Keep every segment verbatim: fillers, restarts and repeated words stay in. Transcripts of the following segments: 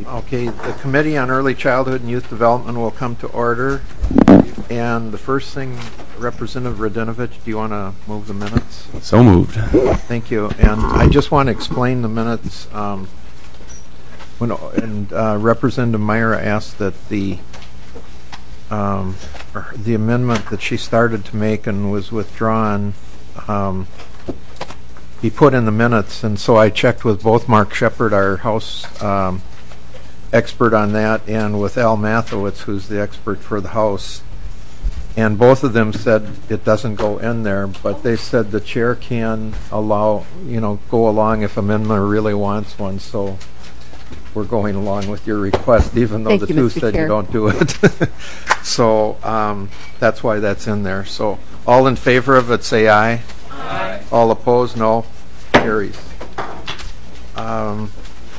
Okay, the Committee on Early Childhood and Youth Development will come to order. And the first thing, Representative Radinovich, do you want to move the minutes? So moved. Thank you. And I just want to explain the minutes. Um, when and uh, Representative Meyer asked that the um, the amendment that she started to make and was withdrawn um, be put in the minutes. And so I checked with both Mark Shepard, our House um, expert on that, and with Al Mathowitz, who's the expert for the House. And both of them said it doesn't go in there, but they said the chair can allow, you know, go along if amendment really wants one. So we're going along with your request, even though Thank the you, two Mister said Chair. you don't do it. So um, that's why that's in there. So all in favor of it, say aye. Aye. All opposed, no. Carries. Um,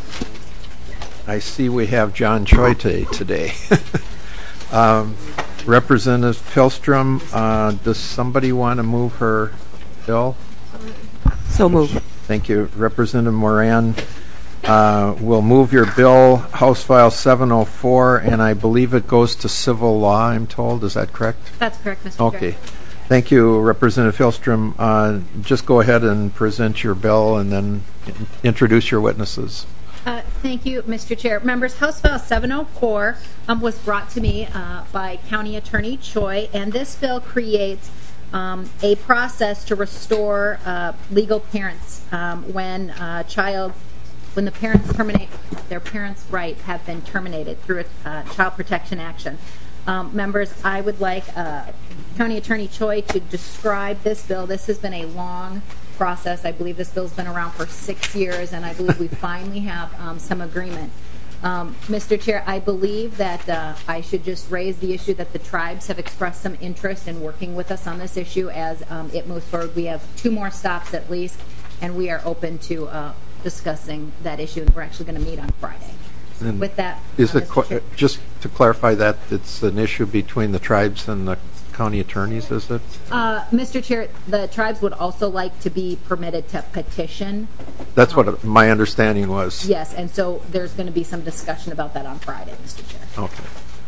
I see we have John Choi today. um, Representative Pilstrom, uh, does somebody want to move her bill? So moved. Thank you. Representative Moran uh, will move your bill, House File seven oh four, and I believe it goes to civil law, I'm told. Is that correct? That's correct, Mister Okay. Chair. Thank you, Representative Pilstrom. Uh, just go ahead and present your bill and then in- introduce your witnesses. Uh, thank you, Mister Chair. Members, House File seven oh four um, was brought to me uh, by County Attorney Choi, and this bill creates um, a process to restore uh, legal parents um, when a child, when the parents terminate, their parents' rights have been terminated through a uh, child protection action. Um, members, I would like uh, County Attorney Choi to describe this bill. This has been a long process. I believe this bill's been around for six years, and I believe we finally have um, some agreement. Um, Mister Chair, I believe that uh, I should just raise the issue that the tribes have expressed some interest in working with us on this issue as um, it moves forward. We have two more stops at least, and we are open to uh, discussing that issue, and we're actually going to meet on Friday. And With that, is uh, it qu- Mister Chair. just to clarify that it's an issue between the tribes and the county attorneys, is it? Uh, Mister Chair, the tribes would also like to be permitted to petition. That's what uh, my understanding was. Yes, and so there's going to be some discussion about that on Friday, Mister Chair. Okay.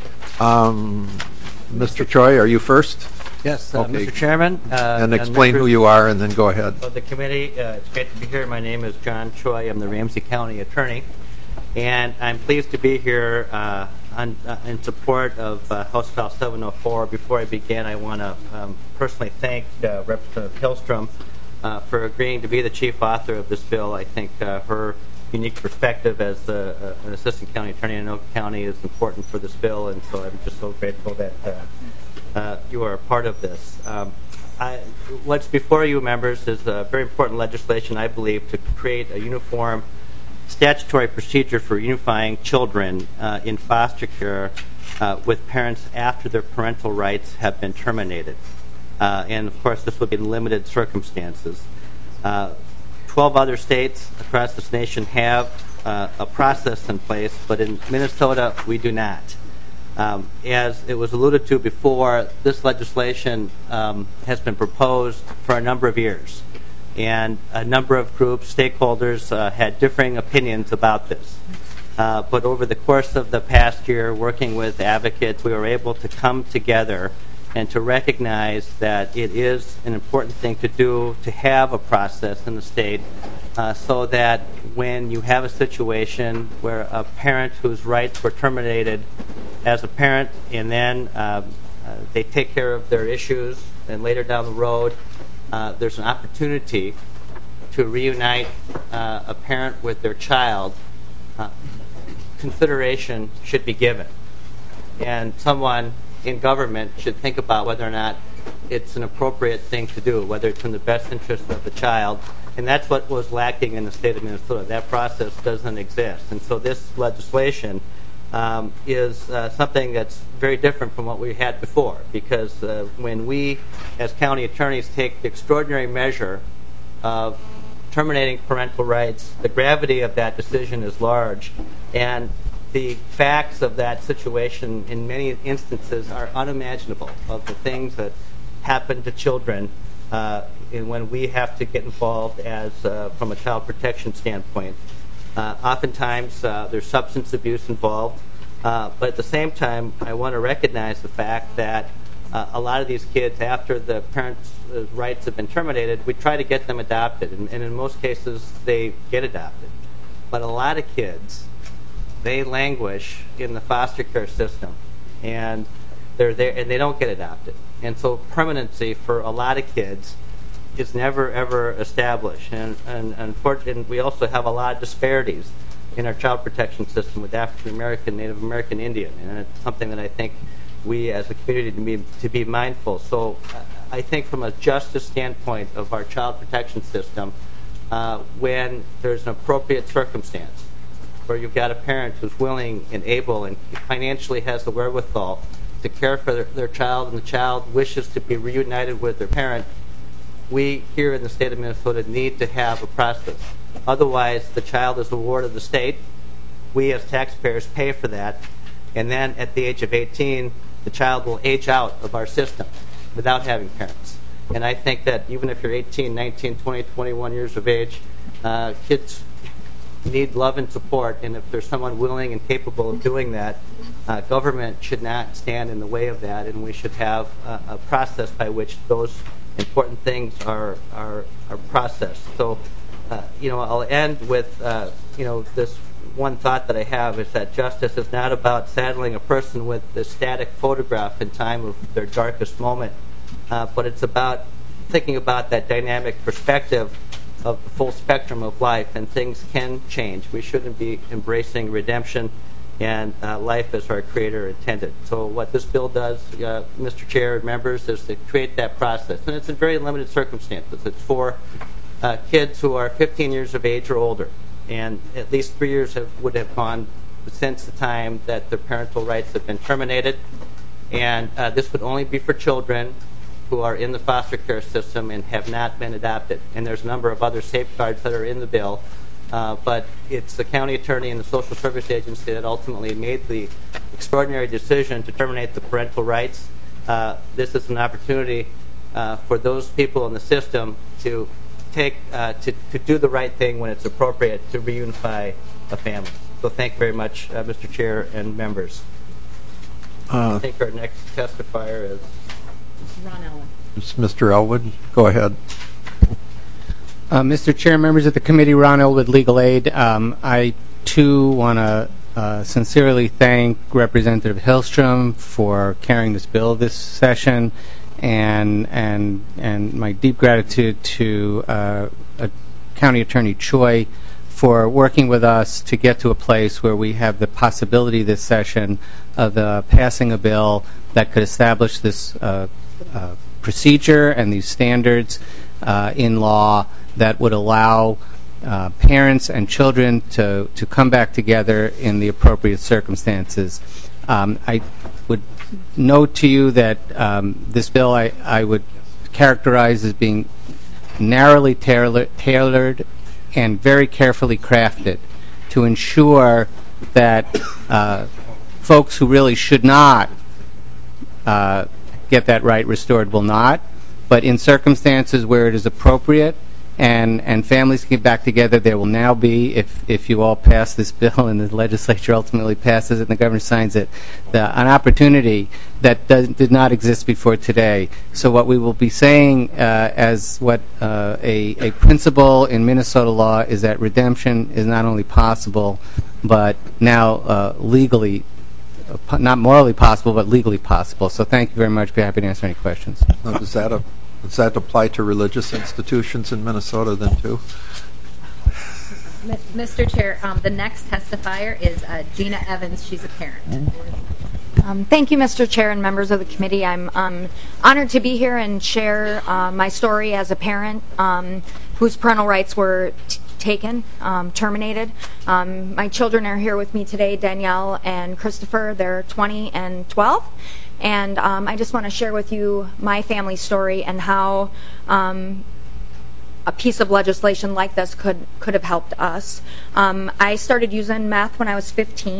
Um, Mister Choi, are you first? Yes, uh, Okay. Mister Chairman. Uh, and explain who you are and then go ahead. Of the committee, uh, it's great to be here. My name is John Choi. I'm the Ramsey County Attorney. And I'm pleased to be here uh, on, uh, in support of uh, House File seven oh four. Before I begin, I want to um, personally thank uh, Representative Pilstrom uh, for agreeing to be the chief author of this bill. I think uh, her unique perspective as uh, uh, an assistant county attorney in Anoka County is important for this bill, and so I'm just so grateful that uh, uh, you are a part of this. Um, I, what's before you, members, is a very important legislation, I believe, to create a uniform statutory procedure for unifying children uh, in foster care uh, with parents after their parental rights have been terminated. Uh, and of course, this would be in limited circumstances. Uh, Twelve other states across this nation have uh, a process in place, but in Minnesota, we do not. Um, as it was alluded to before, this legislation um, has been proposed for a number of years. And a number of groups, stakeholders, uh, had differing opinions about this. Uh, but over the course of the past year, working with advocates, we were able to come together and to recognize that it is an important thing to do to have a process in the state uh, so that when you have a situation where a parent whose rights were terminated as a parent and then uh, uh, they take care of their issues and later down the road Uh, there's an opportunity to reunite uh, a parent with their child, uh, consideration should be given. And someone in government should think about whether or not it's an appropriate thing to do, whether it's in the best interest of the child. And that's what was lacking in the state of Minnesota. That process doesn't exist. And so this legislation Um, is uh, something that's very different from what we had before, because uh, when we as county attorneys take the extraordinary measure of terminating parental rights, the gravity of that decision is large, and the facts of that situation in many instances are unimaginable, of the things that happen to children uh, and when we have to get involved as uh, from a child protection standpoint. Uh, oftentimes, uh, there's substance abuse involved. Uh, but at the same time, I want to recognize the fact that uh, a lot of these kids, after the parents' uh, rights have been terminated, we try to get them adopted. And, and in most cases, they get adopted. But a lot of kids, they languish in the foster care system. And they're there, and they don't get adopted. And so permanency for a lot of kids is never, ever established. And, and unfortunately, we also have a lot of disparities in our child protection system with African American, Native American, Indian, and it's something that I think we as a community to be, to be mindful. So uh, I think from a justice standpoint of our child protection system, uh, when there's an appropriate circumstance where you've got a parent who's willing and able and financially has the wherewithal to care for their, their child, and the child wishes to be reunited with their parent, we here in the state of Minnesota need to have a process. Otherwise, the child is a ward of the state. We as taxpayers pay for that. And then at the age of eighteen, the child will age out of our system without having parents. And I think that even if you're eighteen, nineteen, twenty, twenty-one years of age, uh, kids need love and support. And if there's someone willing and capable of doing that, uh, government should not stand in the way of that. And we should have a, a process by which those important things are, are, are processed. So, Uh, you know, I'll end with, uh, you know, this one thought that I have is that justice is not about saddling a person with the static photograph in time of their darkest moment, uh, but it's about thinking about that dynamic perspective of the full spectrum of life, and things can change. We shouldn't be embracing redemption and uh, life as our Creator intended. So what this bill does, uh, Mister Chair and members, is to create that process, and it's in very limited circumstances. It's for Uh, kids who are fifteen years of age or older, and at least three years have, would have gone since the time that their parental rights have been terminated. And uh, this would only be for children who are in the foster care system and have not been adopted. And there's a number of other safeguards that are in the bill, uh, but it's the county attorney and the social service agency that ultimately made the extraordinary decision to terminate the parental rights. Uh, this is an opportunity uh, for those people in the system to take uh, to, to do the right thing when it's appropriate to reunify a family. So thank you very much, uh, Mister Chair and members. Uh, I think our next testifier is Ron Elwood. It's Mister Elwood. Go ahead. Uh, Mister Chair, members of the committee, Ron Elwood, Legal Aid. Um, I, too, want to uh, sincerely thank Representative Hillstrom for carrying this bill this session, and and and my deep gratitude to uh, uh, County Attorney Choi for working with us to get to a place where we have the possibility this session of uh, passing a bill that could establish this uh, uh, procedure and these standards uh, in law that would allow uh, parents and children to, to come back together in the appropriate circumstances. Um, I would note to you that um, this bill I, I would characterize as being narrowly tailor- tailored and very carefully crafted to ensure that uh, folks who really should not uh, get that right restored will not, but in circumstances where it is appropriate and, and families get back together, there will now be, if, if you all pass this bill and the legislature ultimately passes it and the governor signs it, the, an opportunity that does, did not exist before today. So what we will be saying uh, as what uh, a, a principle in Minnesota law is that redemption is not only possible, but now uh, legally, uh, not morally possible, but legally possible. So thank you very much. Be happy to answer any questions. Now, does that a, does that apply to religious institutions in Minnesota then too? Mister Chair, um, the next testifier is uh, Gina Evans. She's a parent. Um, thank you, Mister Chair and members of the committee. I'm um, honored to be here and share uh, my story as a parent um, whose parental rights were t- taken, um, terminated. Um, my children are here with me today, Danielle and Christopher. They're twenty and twelve. And um, I just want to share with you my family story and how um, a piece of legislation like this could, could have helped us. Um, I started using meth when I was fifteen,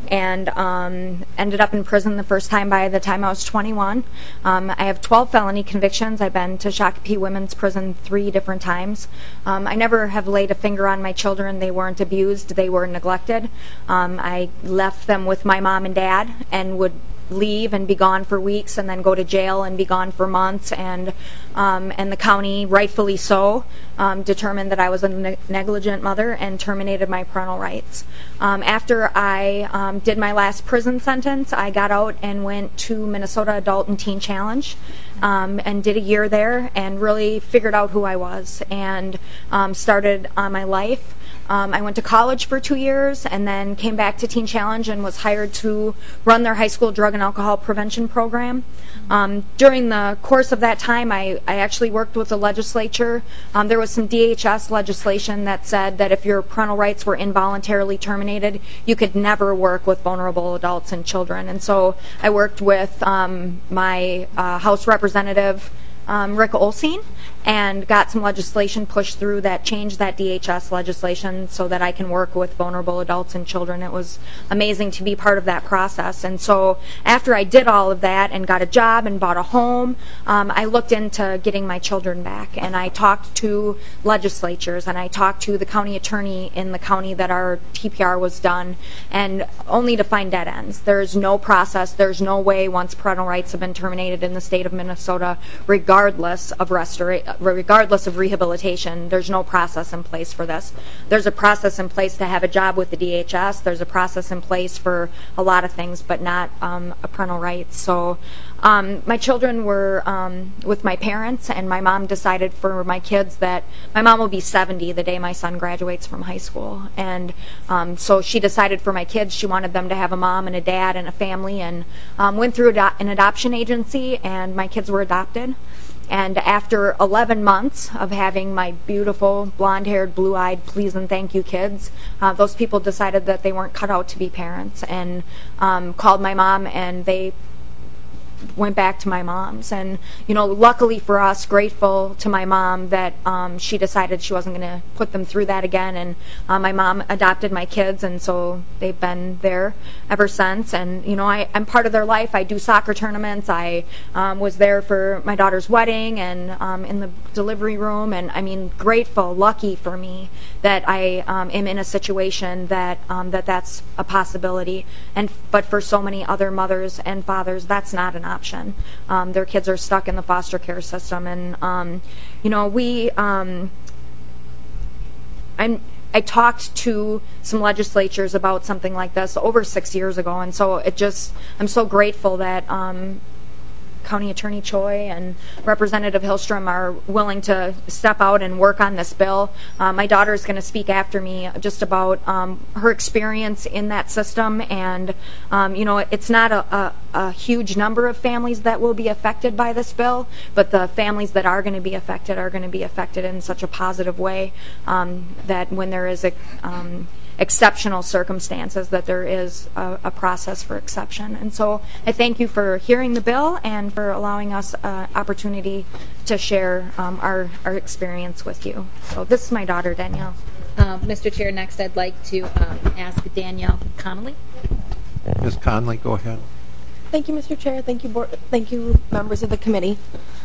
and um, ended up in prison the first time by the time I was twenty-one. Um, I have twelve felony convictions. I've been to Shakopee Women's Prison three different times. Um, I never have laid a finger on my children. They weren't abused. They were neglected. Um, I left them with my mom and dad and would leave and be gone for weeks and then go to jail and be gone for months, and um, and the county, rightfully so, um, determined that I was a ne- negligent mother and terminated my parental rights. Um, after I um, did my last prison sentence, I got out and went to Minnesota Adult and Teen Challenge um, and did a year there and really figured out who I was and um, started on my life. Um, I went to college for two years and then came back to Teen Challenge and was hired to run their high school drug and alcohol prevention program. Um, during the course of that time, I, I actually worked with the legislature. Um, there was some D H S legislation that said that if your parental rights were involuntarily terminated, you could never work with vulnerable adults and children. And so I worked with um, my uh, House Representative, Um, Rick Olsine, and got some legislation pushed through that changed that D H S legislation so that I can work with vulnerable adults and children. It was amazing to be part of that process. And so after I did all of that and got a job and bought a home, um, I looked into getting my children back. And I talked to legislatures and I talked to the county attorney in the county that our T P R was done, and only to find dead ends. There's no process, there's no way once parental rights have been terminated in the state of Minnesota, regardless Regardless of restora- regardless of rehabilitation, there's no process in place for this. There's a process in place to have a job with the D H S. There's a process in place for a lot of things, but not um, a parental rights. So um, my children were um, with my parents, and my mom decided for my kids that my mom will be seventy the day my son graduates from high school. And um, so she decided for my kids she wanted them to have a mom and a dad and a family, and um, went through ado- an adoption agency, and my kids were adopted. And after eleven months of having my beautiful, blonde-haired, blue-eyed, please and thank you kids, uh, those people decided that they weren't cut out to be parents, and um, called my mom, and they went back to my mom's. And, you know, luckily for us, grateful to my mom that um, she decided she wasn't going to put them through that again. And uh, my mom adopted my kids, and so they've been there ever since. And, you know, I, I'm part of their life. I do soccer tournaments. I um, was there for my daughter's wedding and um, in the delivery room. And, I mean, grateful, lucky for me that I um, am in a situation that um, that that's a possibility. And but for so many other mothers and fathers, that's not an option. Um, their kids are stuck in the foster care system, and um, you know, we. Um, I'm. I talked to some legislatures about something like this over six years ago, and so it just. I'm so grateful that. Um, County Attorney Choi and Representative Hillstrom are willing to step out and work on this bill. Uh, my daughter is going to speak after me just about um, her experience in that system, and um, you know, it's not a, a, a huge number of families that will be affected by this bill, but the families that are going to be affected are going to be affected in such a positive way um, that when there is a um, exceptional circumstances, that there is a, a process for exception. And so I thank you for hearing the bill and for allowing us an opportunity to share um, our, our experience with you. So this is my daughter, Danielle. Um, Mister Chair, next I'd like to um, ask Danielle Connolly. Miz Conley, go ahead. Thank you, Mister Chair. Thank you, board, thank you, members of the committee.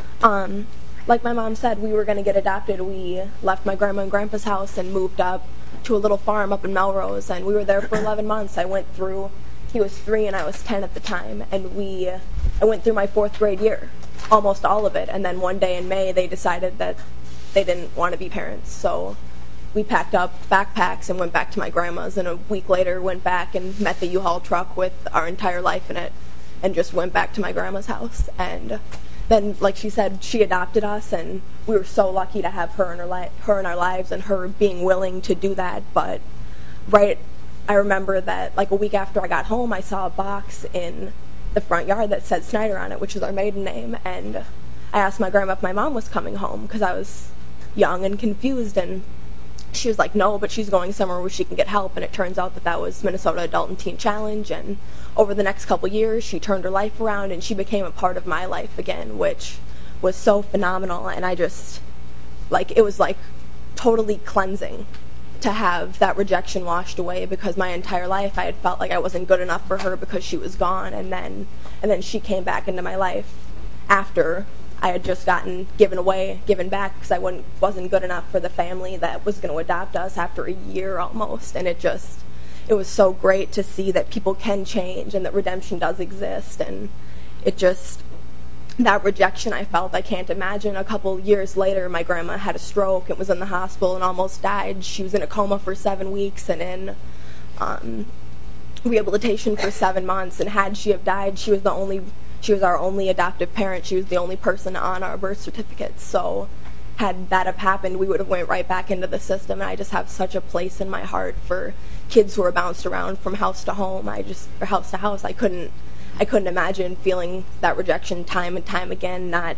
Um, like my mom said, we were going to get adopted. We left my grandma and grandpa's house and moved up to a little farm up in Melrose, and we were there for eleven months. I went through, he was three and I was ten at the time, and we, I went through my fourth grade year, almost all of it, and then one day in May they decided that they didn't want to be parents, so we packed up backpacks and went back to my grandma's, and a week later went back and met the U-Haul truck with our entire life in it, and just went back to my grandma's house. And then, like she said, she adopted us, and we were so lucky to have her in her, li- her in our lives, and her being willing to do that. But right, I remember that like a week after I got home, I saw a box in the front yard that said Snyder on it, which is our maiden name, and I asked my grandma if my mom was coming home because I was young and confused, and she was like, no, but she's going somewhere where she can get help. And it turns out that that was Minnesota Adult and Teen Challenge, and over the next couple years she turned her life around and she became a part of my life again, which was so phenomenal. And I just, like, it was like totally cleansing. to have that rejection washed away, because my entire life I had felt like I wasn't good enough for her because she was gone, and then and then she came back into my life after I had just gotten given away, given back, because I wasn't, wasn't good enough for the family that was going to adopt us after a year almost. And it just, it was so great to see that people can change and that redemption does exist. And it just, that rejection I felt, I can't imagine. A couple years later, my grandma had a stroke and was in the hospital and almost died. She was in a coma for seven weeks and in um, rehabilitation for seven months. And had she have died, she was the only, she was our only adoptive parent. She was the only person on our birth certificates. So had that have happened, we would have went right back into the system. And I just have such a place in my heart for kids who are bounced around from house to home. I just, or house to house, I couldn't, I couldn't imagine feeling that rejection time and time again. Not,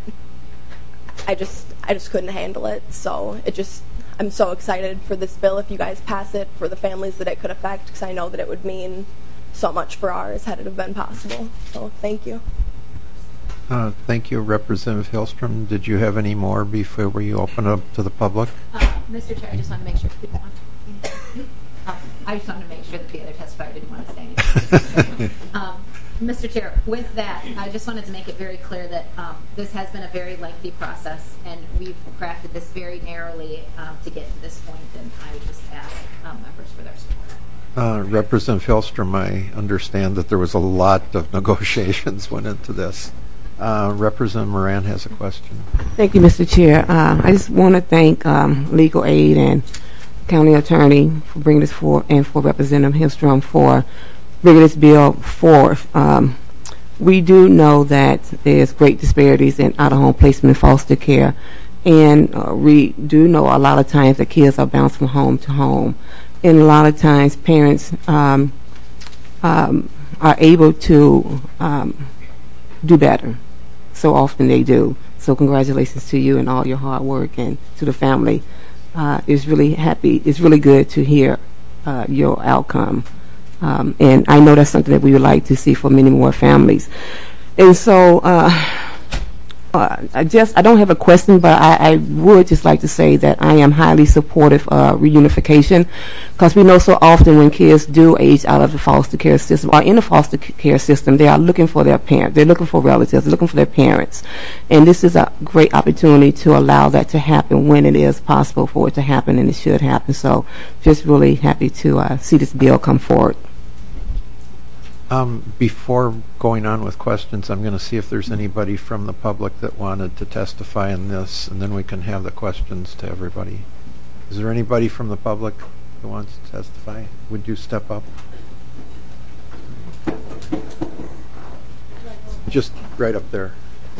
I just, I just couldn't handle it. So it just, I'm so excited for this bill if you guys pass it, for the families that it could affect, because I know that it would mean so much for ours had it have been possible. So thank you. Uh, thank you, Representative Hillstrom. Did you have any more before you open up to the public? Uh, Mister Chair, I just want to make sure. Uh, I just wanted to make sure that the other testifier didn't want to say anything. um, Mister Chair, with that, I just wanted to make it very clear that um, this has been a very lengthy process, and we've crafted this very narrowly um, to get to this point, and I would just ask um, members for their support. Uh, Representative Hillstrom, I understand that there was a lot of negotiations went into this. Uh, Representative Moran has a question. Thank you, Mister Chair. Uh, I just want to thank um, Legal Aid and County Attorney for bringing this forward, and for Representative Hillstrom for bringing this bill forth. Um, we do know that there's great disparities in out-of-home placement and foster care, and uh, we do know a lot of times that kids are bounced from home to home, and a lot of times parents um, um, are able to um, do better. So often they do. So congratulations to you and all your hard work, and to the family. Uh, it's really happy. It's really good to hear uh, your outcome. Um, and I know that's something that we would like to see for many more families. And so uh, uh, I just, I don't have a question, but I, I would just like to say that I am highly supportive of reunification, because we know so often when kids do age out of the foster care system or in the foster care system, they are looking for their parents, they're looking for relatives, they're looking for their parents. And this is a great opportunity to allow that to happen when it is possible for it to happen, and it should happen. So just really happy to uh, see this bill come forward. Um, before going on with questions, I'm going to see if there's anybody from the public that wanted to testify in this, and then we can have the questions to everybody. Is there anybody from the public that wants to testify? Would you step up? Just right up there.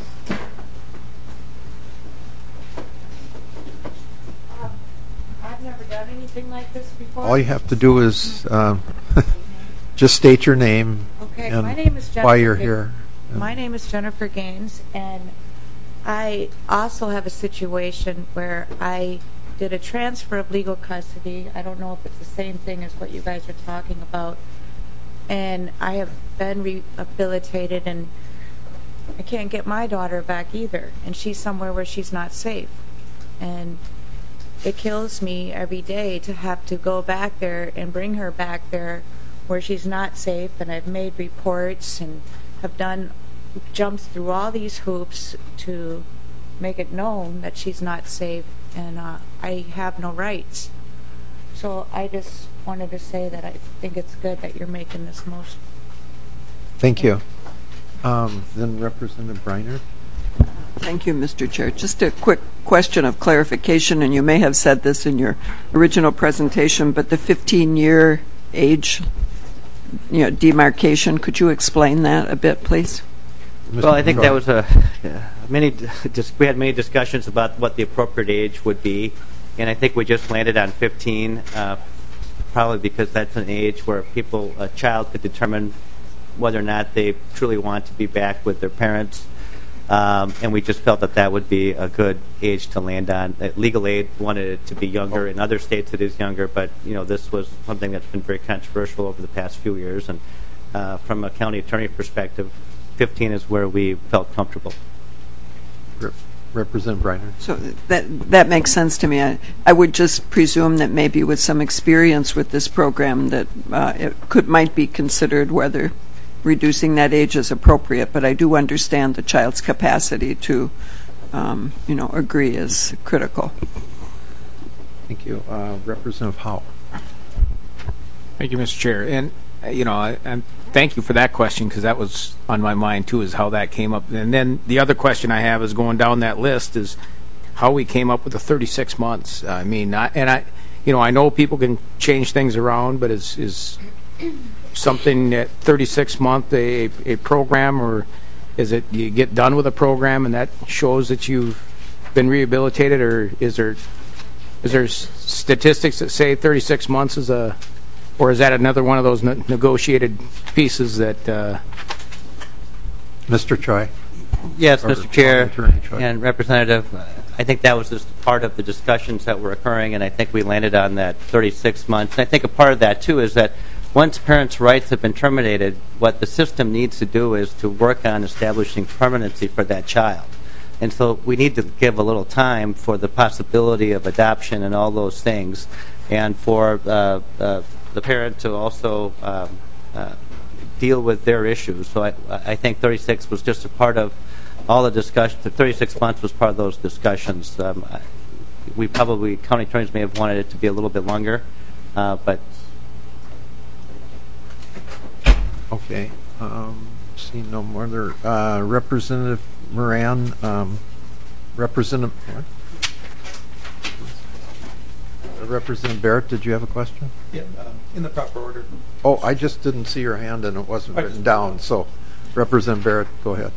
Uh, I've never done anything like this before. All you have to do is uh, just state your name. Okay, and my name is Jennifer. why you're Ga- here. My name is Jennifer Gaines, and I also have a situation where I did a transfer of legal custody. I don't know if it's the same thing as what you guys are talking about. And I have been rehabilitated, and I can't get my daughter back either. And she's somewhere where she's not safe. And it kills me every day to have to go back there and bring her back there where she's not safe. And I've made reports and have done jumps through all these hoops to make it known that she's not safe, and uh, I have no rights. So I just wanted to say that I think it's good that you're making this motion. Thank you. Um, then Representative Briner. Thank you, Mister Chair. Just a quick question of clarification, and you may have said this in your original presentation, but the fifteen-year age, you know, demarcation, could you explain that a bit, please? Well, I think that was a uh, many. Just we had many discussions about what the appropriate age would be, and I think we just landed on fifteen, uh, probably because that's an age where people, a child, could determine whether or not they truly want to be back with their parents, um, and we just felt that that would be a good age to land on. Uh, Legal Aid wanted it to be younger. In other states, it is younger, but you know, this was something that's been very controversial over the past few years, and uh, from a county attorney perspective, fifteen is where we felt comfortable. Representative Reiner. So that that makes sense to me. I, I would just presume that maybe with some experience with this program that uh, it could might be considered whether reducing that age is appropriate. But I do understand the child's capacity to, um, you know, agree is critical. Thank you. Uh, Representative Howe. Thank you, Mister Chair. And, uh, you know, I, I'm thank you for that question, because that was on my mind too, is how that came up. And then the other question I have is going down that list is how we came up with the thirty-six months. I mean, I, and I, you know, I know people can change things around, but is is something at thirty-six month a a program, or is it you get done with a program and that shows that you've been rehabilitated, or is there is there statistics that say thirty-six months is a, or is that another one of those ne- negotiated pieces that? Uh, Mister Choi. Yes, Or Mister Chair Attorney Choi. and Representative, I think that was just part of the discussions that were occurring, and I think we landed on that thirty-six months. And I think a part of that, too, is that once parents' rights have been terminated, what the system needs to do is to work on establishing permanency for that child. And so we need to give a little time for the possibility of adoption and all those things, and for uh, uh, the parent to also um, uh, deal with their issues. So I, I think thirty-six was just a part of all the discussion. thirty-six months was part of those discussions. Um, we probably, county attorneys may have wanted it to be a little bit longer, uh, but. Okay. Um, see no more there. Uh, Representative Moran. Um, Representative. What? Representative Barrett, did you have a question? Yeah, um, in the proper order. Oh, I just didn't see your hand and it wasn't written down. So, Representative Barrett, go ahead.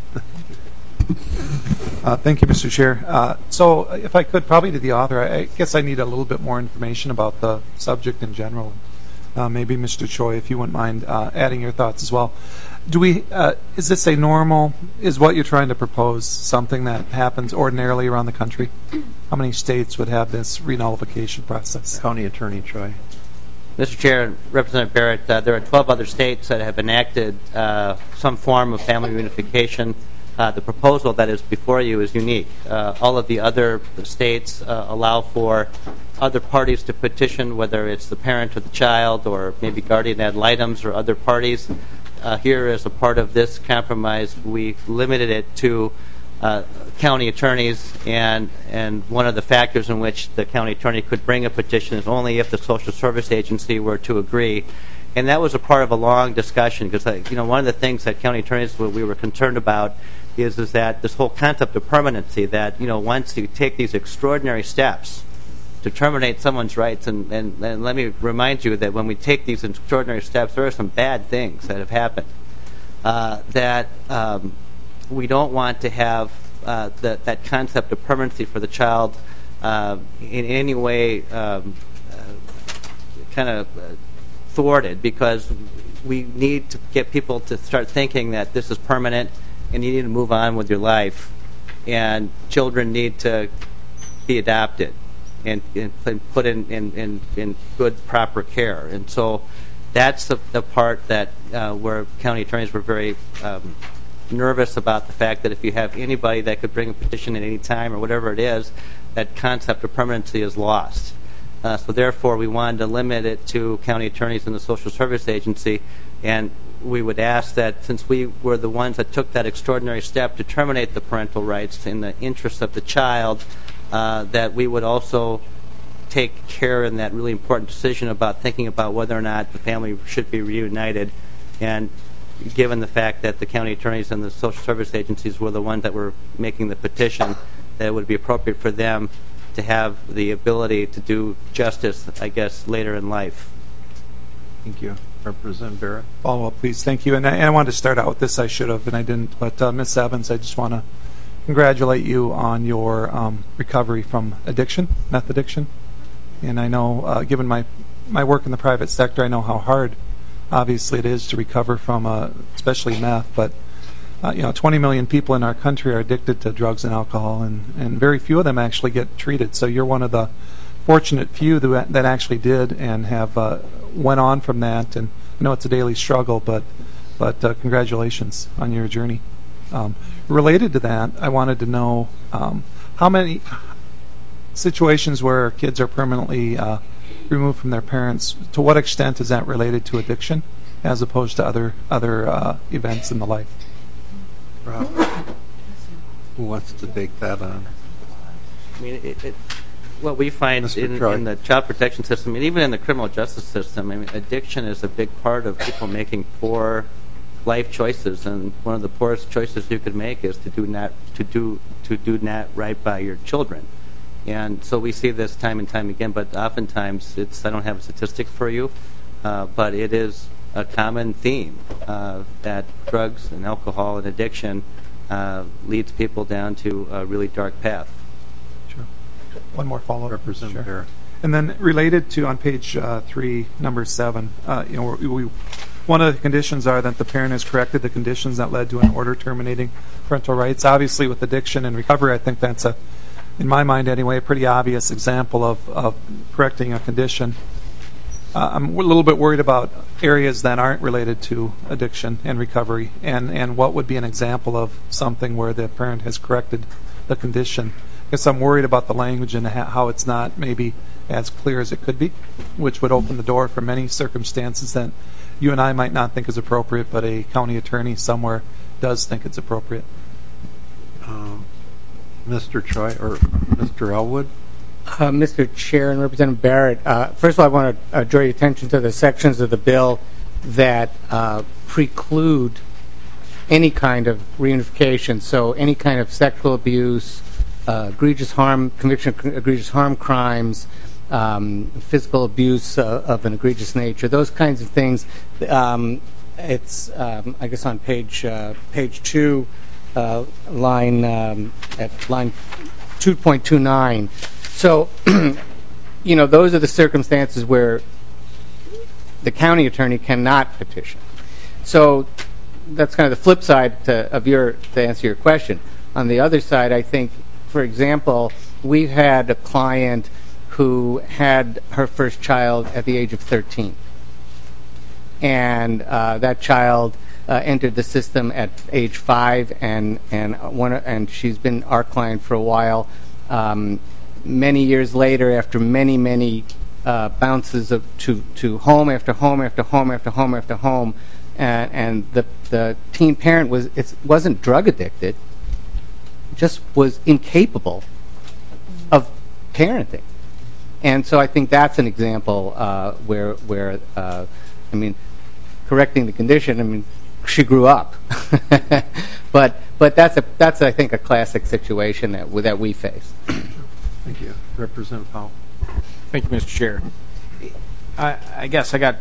Uh, thank you, Mister Chair. Uh, so, if I could, probably to the author, I, I guess I need a little bit more information about the subject in general. Uh, maybe Mister Choi, if you wouldn't mind uh, adding your thoughts as well. Do we? Uh, is this a normal? Is what you're trying to propose something that happens ordinarily around the country? How many states would have this renullification process? County Attorney Choi. Mister Chair, Representative Barrett, uh, there are twelve other states that have enacted uh, some form of family reunification. Uh, the proposal that is before you is unique. Uh, all of the other states uh, allow for other parties to petition, whether it's the parent or the child, or maybe guardian ad litems or other parties. Uh, here, as a part of this compromise, we limited it to uh, county attorneys, and and one of the factors in which the county attorney could bring a petition is only if the social service agency were to agree. And that was a part of a long discussion, because uh, you know one of the things that county attorneys we were concerned about is is that this whole concept of permanency, that you know once you take these extraordinary steps to terminate someone's rights, and, and, and let me remind you that when we take these extraordinary steps, there are some bad things that have happened. Uh, that um, we don't want to have uh, the, that concept of permanency for the child uh, in any way um, uh, kind of uh, thwarted, because we need to get people to start thinking that this is permanent and you need to move on with your life, and children need to be adopted and, and put in, in, in, in good, proper care. And so that's the, the part that uh, where county attorneys were very um, nervous about the fact that if you have anybody that could bring a petition at any time or whatever it is, that concept of permanency is lost. Uh, so therefore, we wanted to limit it to county attorneys and the social service agency, and we would ask that since we were the ones that took that extraordinary step to terminate the parental rights in the interest of the child, uh, that we would also take care in that really important decision about thinking about whether or not the family should be reunited. And given the fact that the county attorneys and the social service agencies were the ones that were making the petition, that it would be appropriate for them to have the ability to do justice, I guess, later in life. Thank you. Representative Barrett. Follow up, please. Thank you. And I, and I wanted to start out with this. I should have, and I didn't. But uh, Miz Evans, I just want to congratulate you on your um, recovery from addiction, meth addiction. And I know, uh, given my my work in the private sector, I know how hard, obviously, it is to recover from, uh, especially meth. But uh, you know, twenty million people in our country are addicted to drugs and alcohol, and, and very few of them actually get treated. So you're one of the fortunate few that, that actually did and have uh, went on from that. And I know it's a daily struggle, but but uh, congratulations on your journey. Um, related to that, I wanted to know um, how many situations where kids are permanently uh, removed from their parents, to what extent is that related to addiction as opposed to other other uh, events in the life? Rob, who wants to take that on? I mean, it, it, what we find in, in the child protection system, and even in the criminal justice system, I mean, addiction is a big part of people making poor life choices, and one of the poorest choices you could make is to do not to do to do not right by your children. And so we see this time and time again, but oftentimes it's, I don't have a statistic for you, uh, but it is a common theme uh, that drugs and alcohol and addiction uh, leads people down to a really dark path. Sure. One more follow-up. Representative Sure. And then related to on page uh, three, number seven, uh, you know, we, we, one of the conditions are that the parent has corrected the conditions that led to an order terminating parental rights. Obviously, with addiction and recovery, I think that's a, in my mind anyway, a pretty obvious example of, of correcting a condition. Uh, I'm a little bit worried about areas that aren't related to addiction and recovery, and, and what would be an example of something where the parent has corrected the condition. I guess I'm worried about the language and how it's not maybe as clear as it could be, which would open the door for many circumstances that you and I might not think is appropriate, but a county attorney somewhere does think it's appropriate. Um, Mister Choi or Mister Elwood? Uh, Mister Chair and Representative Barrett, uh, first of all, I want to uh, draw your attention to the sections of the bill that uh, preclude any kind of reunification. So any kind of sexual abuse, uh, egregious harm, conviction of egregious harm crimes, um, physical abuse uh, of an egregious nature, those kinds of things. Um, it's, um, I guess, on page uh, page two, uh, line um, at line two point two nine. So, you know, those are the circumstances where the county attorney cannot petition. So that's kind of the flip side to, of your, to answer your question. On the other side, I think, for example, we've had a client who had her first child at the age of thirteen. And uh, that child uh, entered the system at age five, and, and, one, and she's been our client for a while. Um, Many years later, after many, many uh, bounces of, to, to home after home after home after home after home, and, and the, the teen parent was it wasn't drug addicted, just was incapable of parenting. And so I think that's an example uh, where, where uh, I mean, correcting the condition, I mean, she grew up. but but that's, a, that's I think, a classic situation that, that we face. Thank you. Representative Powell. Thank you, Mister Chair. I, I guess I got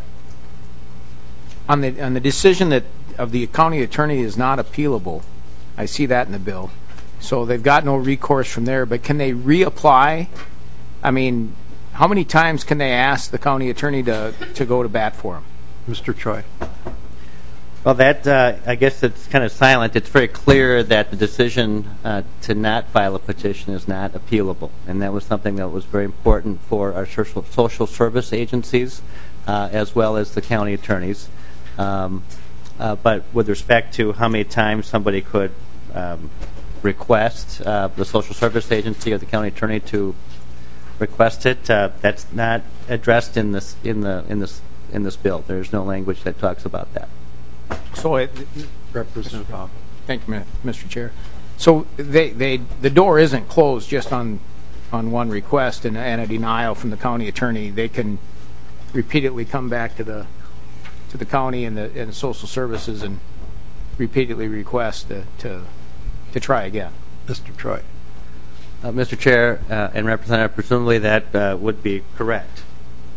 on the on the decision that of the county attorney is not appealable. I see that in the bill, so they've got no recourse from there. But can they reapply? I mean, how many times can they ask the county attorney to to go to bat for them? Mister Choi. Well, that, uh, I guess it's kind of silent. It's very clear that the decision uh, to not file a petition is not appealable. And that was something that was very important for our social, social service agencies uh, as well as the county attorneys. Um, uh, but with respect to how many times somebody could um, request uh, the social service agency or the county attorney to request it, uh, that's not addressed in this, in, the, in, this, in this bill. There's no language that talks about that. So, it, Representative Powell. Thank you, Mister Chair. So, they, they, the door isn't closed just on, on one request and, and a denial from the county attorney. They can repeatedly come back to the, to the county and the, and the social services and repeatedly request to, to, to try again. Mister Troy. Uh, Mister Chair uh, and Representative, presumably that uh, would be correct.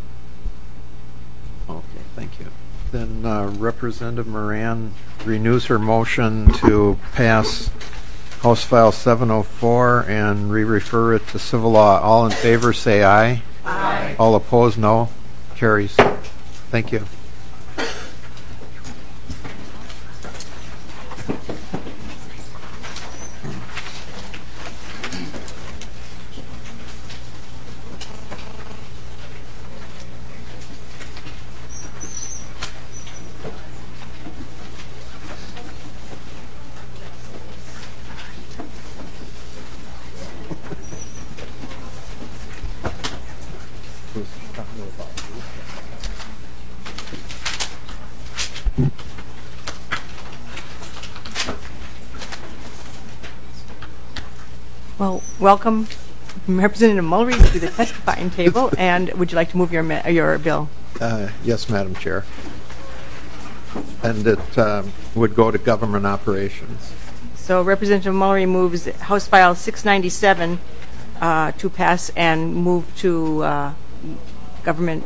Okay, thank you. Then uh, Representative Moran renews her motion to pass House File seven oh four and re-refer it to civil law. All in favor say aye. Aye. All opposed, no. Carries. Thank you. Well, welcome, Representative Mulry, to the testifying table. And would you like to move your ma- your bill? Uh, yes, Madam Chair. And it um, would go to government operations. So Representative Mulry moves House File six ninety-seven uh, to pass and move to uh, government,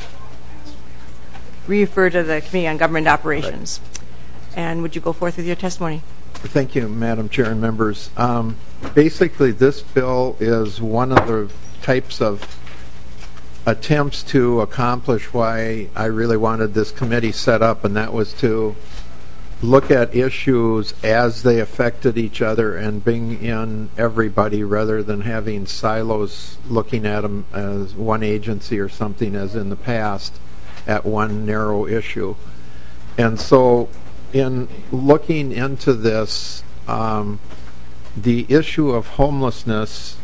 refer to the Committee on Government Operations. Right. And would you go forth with your testimony? Thank you, Madam Chair and members. Um, basically, this bill is one of the types of attempts to accomplish why I really wanted this committee set up, and that was to look at issues as they affected each other and bring in everybody rather than having silos looking at them as one agency or something as in the past at one narrow issue. And so in looking into this, um, the issue of homelessness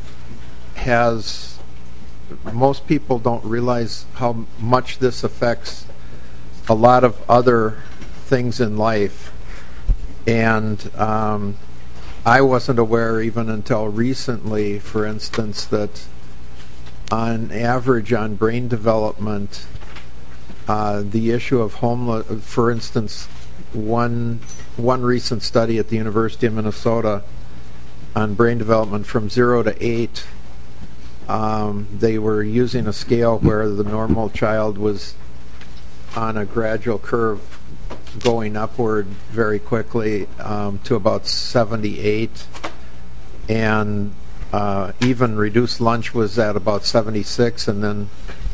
has, most people don't realize how much this affects a lot of other things in life. And um, I wasn't aware even until recently, for instance, that on average on brain development, uh, the issue of homeless, for instance, one one recent study at the University of Minnesota on brain development from zero to eight, um, they were using a scale where the normal child was on a gradual curve going upward very quickly um, to about seventy-eight, and uh, even reduced lunch was at about seventy-six, and then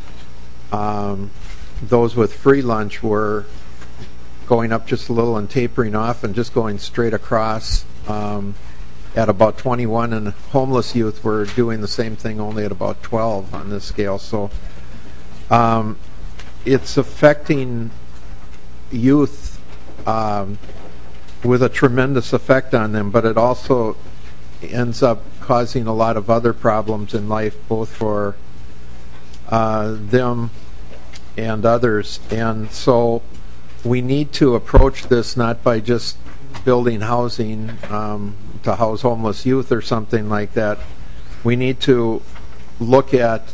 um, those with free lunch were going up just a little and tapering off and just going straight across um, at about twenty-one, and homeless youth were doing the same thing only at about twelve on this scale. So um, it's affecting youth um, with a tremendous effect on them, but it also ends up causing a lot of other problems in life, both for uh, them and others. And so we need to approach this not by just building housing um, to house homeless youth or something like that. We need to look at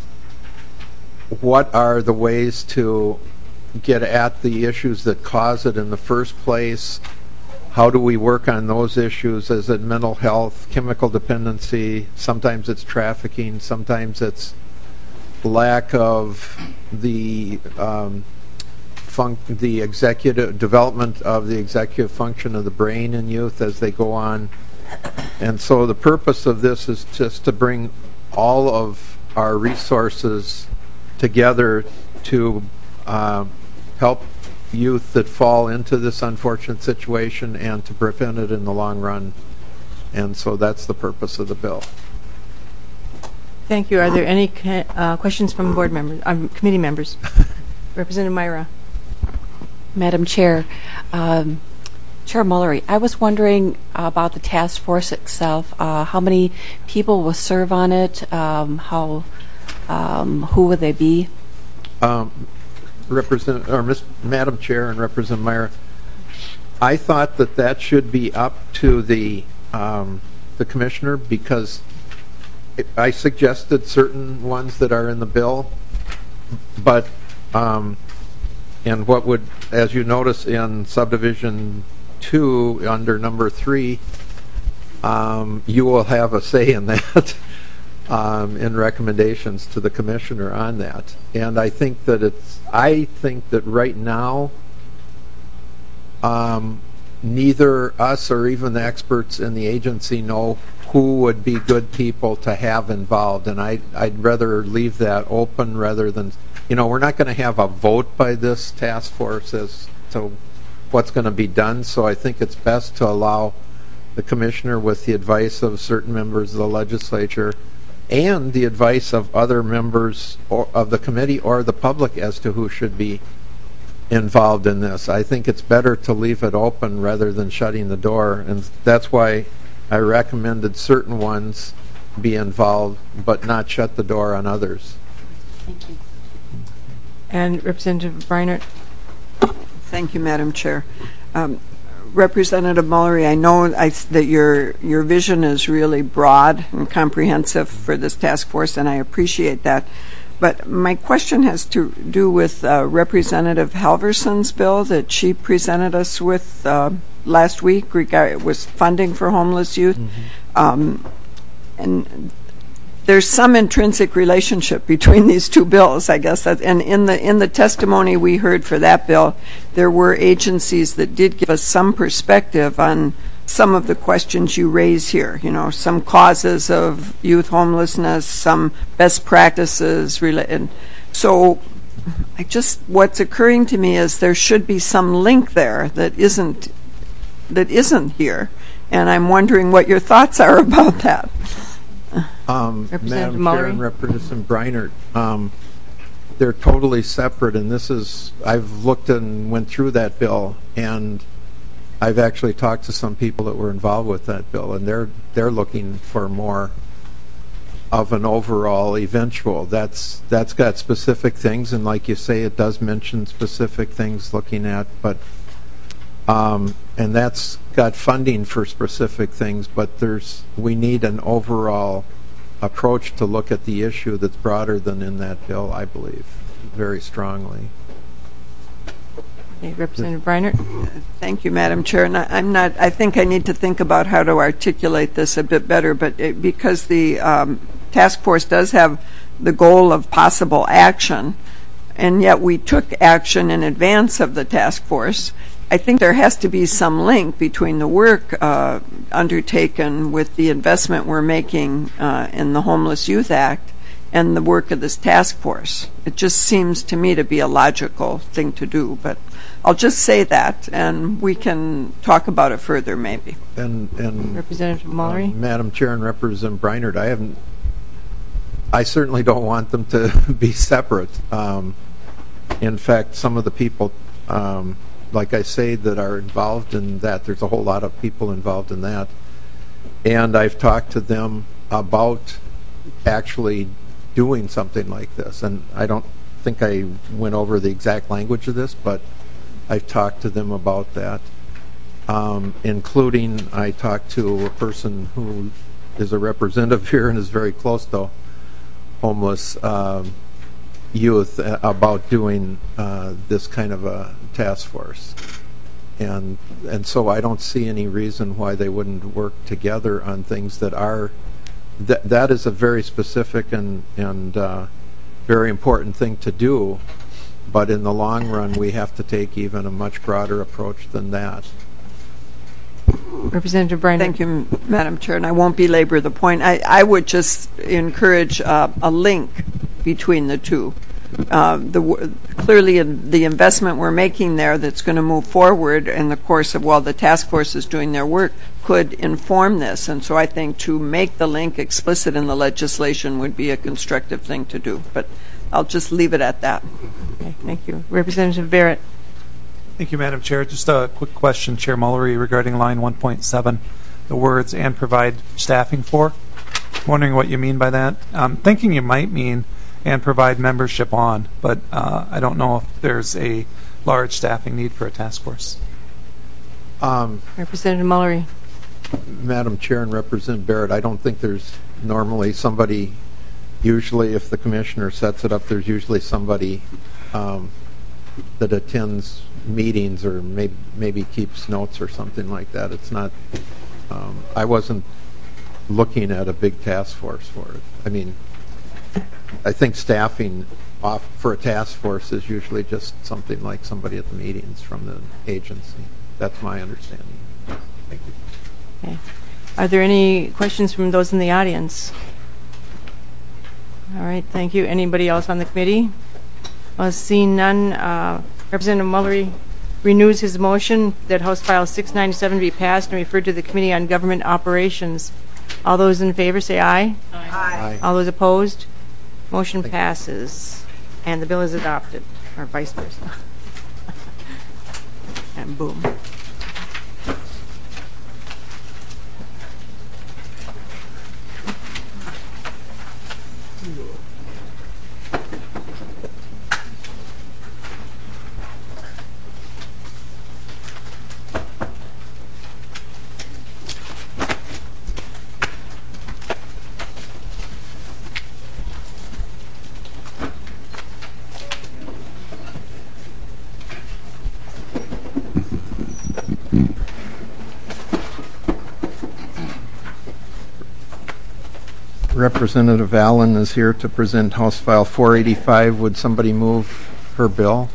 what are the ways to get at the issues that cause it in the first place. How do we work on those issues? Is it mental health, chemical dependency? Sometimes it's trafficking. Sometimes it's lack of the um, fun- the executive development of the executive function of the brain in youth as they go on. And so the purpose of this is just to bring all of our resources together to uh, help youth that fall into this unfortunate situation and to prevent it in the long run. And so that's the purpose of the bill. Thank you. Are there any uh, questions from board members, um, committee members? Representative Myra. Madam Chair, um, Chair Mullery, I was wondering about the task force itself. Uh, how many people will serve on it? Um, how, um, who would they be? Um, Represent, or Miss, Madam Chair and Representative Meyer, I thought that that should be up to the um, the commissioner, because it, I suggested certain ones that are in the bill, but um, and what would, as you notice in subdivision two under number three, um, you will have a say in that. Um, in recommendations to the commissioner on that. And I think that it's, I think that right now, um, neither us or even the experts in the agency know who would be good people to have involved. And I, I'd rather leave that open rather than, you know, we're not going to have a vote by this task force as to what's going to be done. So I think it's best to allow the commissioner, with the advice of certain members of the legislature and the advice of other members or of the committee or the public, as to who should be involved in this. I think it's better to leave it open rather than shutting the door, and that's why I recommended certain ones be involved but not shut the door on others. Thank you. And Representative Breinert. Thank you, Madam Chair. Um, Representative Mullery, I know I, that your your vision is really broad and comprehensive for this task force, and I appreciate that. But my question has to do with uh, Representative Halverson's bill that she presented us with uh, last week. Regard it was funding for homeless youth, mm-hmm. um, and there's some intrinsic relationship between these two bills, I guess. That, and in the in the testimony we heard for that bill, there were agencies that did give us some perspective on some of the questions you raise here. You know, some causes of youth homelessness, some best practices. And so, I just what's occurring to me is there should be some link there that isn't that isn't here, and I'm wondering what your thoughts are about that. Um, Representative Madam Chair Mullery. and Representative Breinert, um, they're totally separate, and this is, I've looked and went through that bill, and I've actually talked to some people that were involved with that bill, and they're they're looking for more of an overall eventual. That's that's got specific things, and like you say, it does mention specific things looking at, but um, and that's got funding for specific things, but there's we need an overall approach to look at the issue that's broader than in that bill, I believe, very strongly. Okay, Representative Breinert. Thank you, Madam Chair. And I, I'm not. I think I need to think about how to articulate this a bit better. But it, because the um, task force does have the goal of possible action, and yet we took action in advance of the task force, I think there has to be some link between the work uh, undertaken with the investment we're making uh, in the Homeless Youth Act and the work of this task force. It just seems to me to be a logical thing to do, but I'll just say that, and we can talk about it further maybe. And, and Representative Mullery. uh, Madam Chair and Representative Breinert, I haven't. I certainly don't want them to be separate. Um, in fact, some of the people, um, like I say, that are involved in that, there's a whole lot of people involved in that, and I've talked to them about actually doing something like this, and I don't think I went over the exact language of this, but I've talked to them about that, um, including I talked to a person who is a representative here and is very close to homeless um, youth uh, about doing uh, this kind of a task force. And and so I don't see any reason why they wouldn't work together on things that are that that is a very specific and and uh, very important thing to do, but in the long run we have to take even a much broader approach than that. Representative Breinert. Thank you, Madam Chair, and I won't belabor the point. I, I would just encourage uh, a link between the two. Uh, the, clearly, in the investment we're making there that's going to move forward in the course of while the task force is doing their work could inform this, and so I think to make the link explicit in the legislation would be a constructive thing to do. But I'll just leave it at that. Okay, thank you. Representative Barrett. Thank you, Madam Chair. Just a quick question, Chair Mullery, regarding line one point seven, the words "and provide staffing for." I'm wondering what you mean by that. I'm thinking you might mean "and provide membership on," but uh, I don't know if there's a large staffing need for a task force. Um, Representative Mullery. Madam Chair and Representative Barrett, I don't think there's normally somebody, usually if the commissioner sets it up, there's usually somebody um, that attends meetings or maybe, maybe keeps notes or something like that. It's not, um, I wasn't looking at a big task force for it. I mean, I think staffing off for a task force is usually just something like somebody at the meetings from the agency. That's my understanding. Thank you. Okay. Are there any questions from those in the audience? All right, thank you. Anybody else on the committee? Well, seeing none, uh, Representative Mullery renews his motion that House File six ninety-seven be passed and referred to the Committee on Government Operations. All those in favor say aye. Aye. Aye. All those opposed? Motion passes. And the bill is adopted, or vice versa. And boom. Representative Allen is here to present House File four eighty-five. Would somebody move her bill?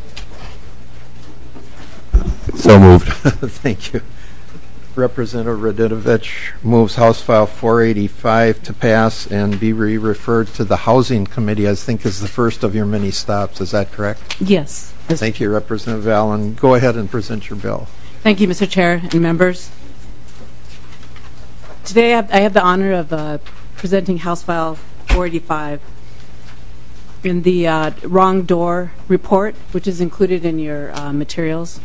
So moved. Thank you. Representative Radidovich moves House File four eighty-five to pass and be re-referred to the Housing Committee, I think is the first of your many stops. Is that correct? Yes. Thank you, Representative Allen. Go ahead and present your bill. Thank you, Mister Chair and members. Today I have, I have the honor of uh, presenting House File four eighty-five in the uh, wrong door report, which is included in your uh, materials.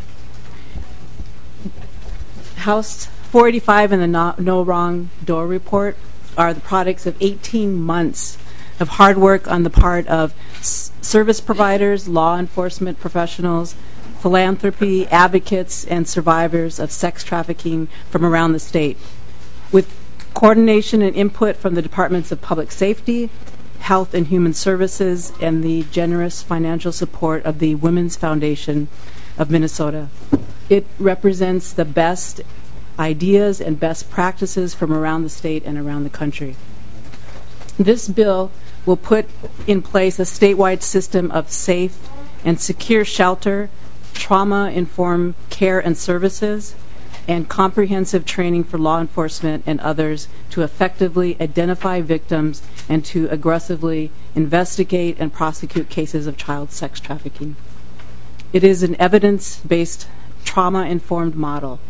House four eighty-five and the no, no wrong door report are the products of eighteen months of hard work on the part of s- service providers, law enforcement professionals, philanthropy, advocates, and survivors of sex trafficking from around the state, with coordination and input from the Departments of Public Safety, Health and Human Services, and the generous financial support of the Women's Foundation of Minnesota. It represents the best ideas and best practices from around the state and around the country. This bill will put in place a statewide system of safe and secure shelter, trauma-informed care and services, and comprehensive training for law enforcement and others to effectively identify victims and to aggressively investigate and prosecute cases of child sex trafficking. It is an evidence-based, trauma-informed model.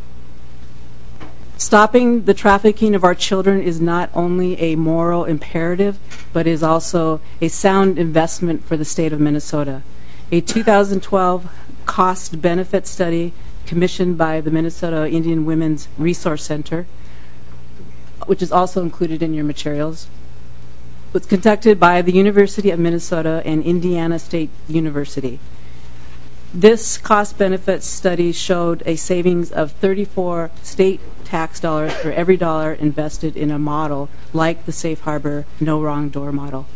Stopping the trafficking of our children is not only a moral imperative, but is also a sound investment for the state of Minnesota. A two thousand twelve cost-benefit study commissioned by the Minnesota Indian Women's Resource Center, which is also included in your materials, was conducted by the University of Minnesota and Indiana State University. This cost-benefit study showed a savings of thirty-four state tax dollars for every dollar invested in a model like the Safe Harbor No Wrong Door model.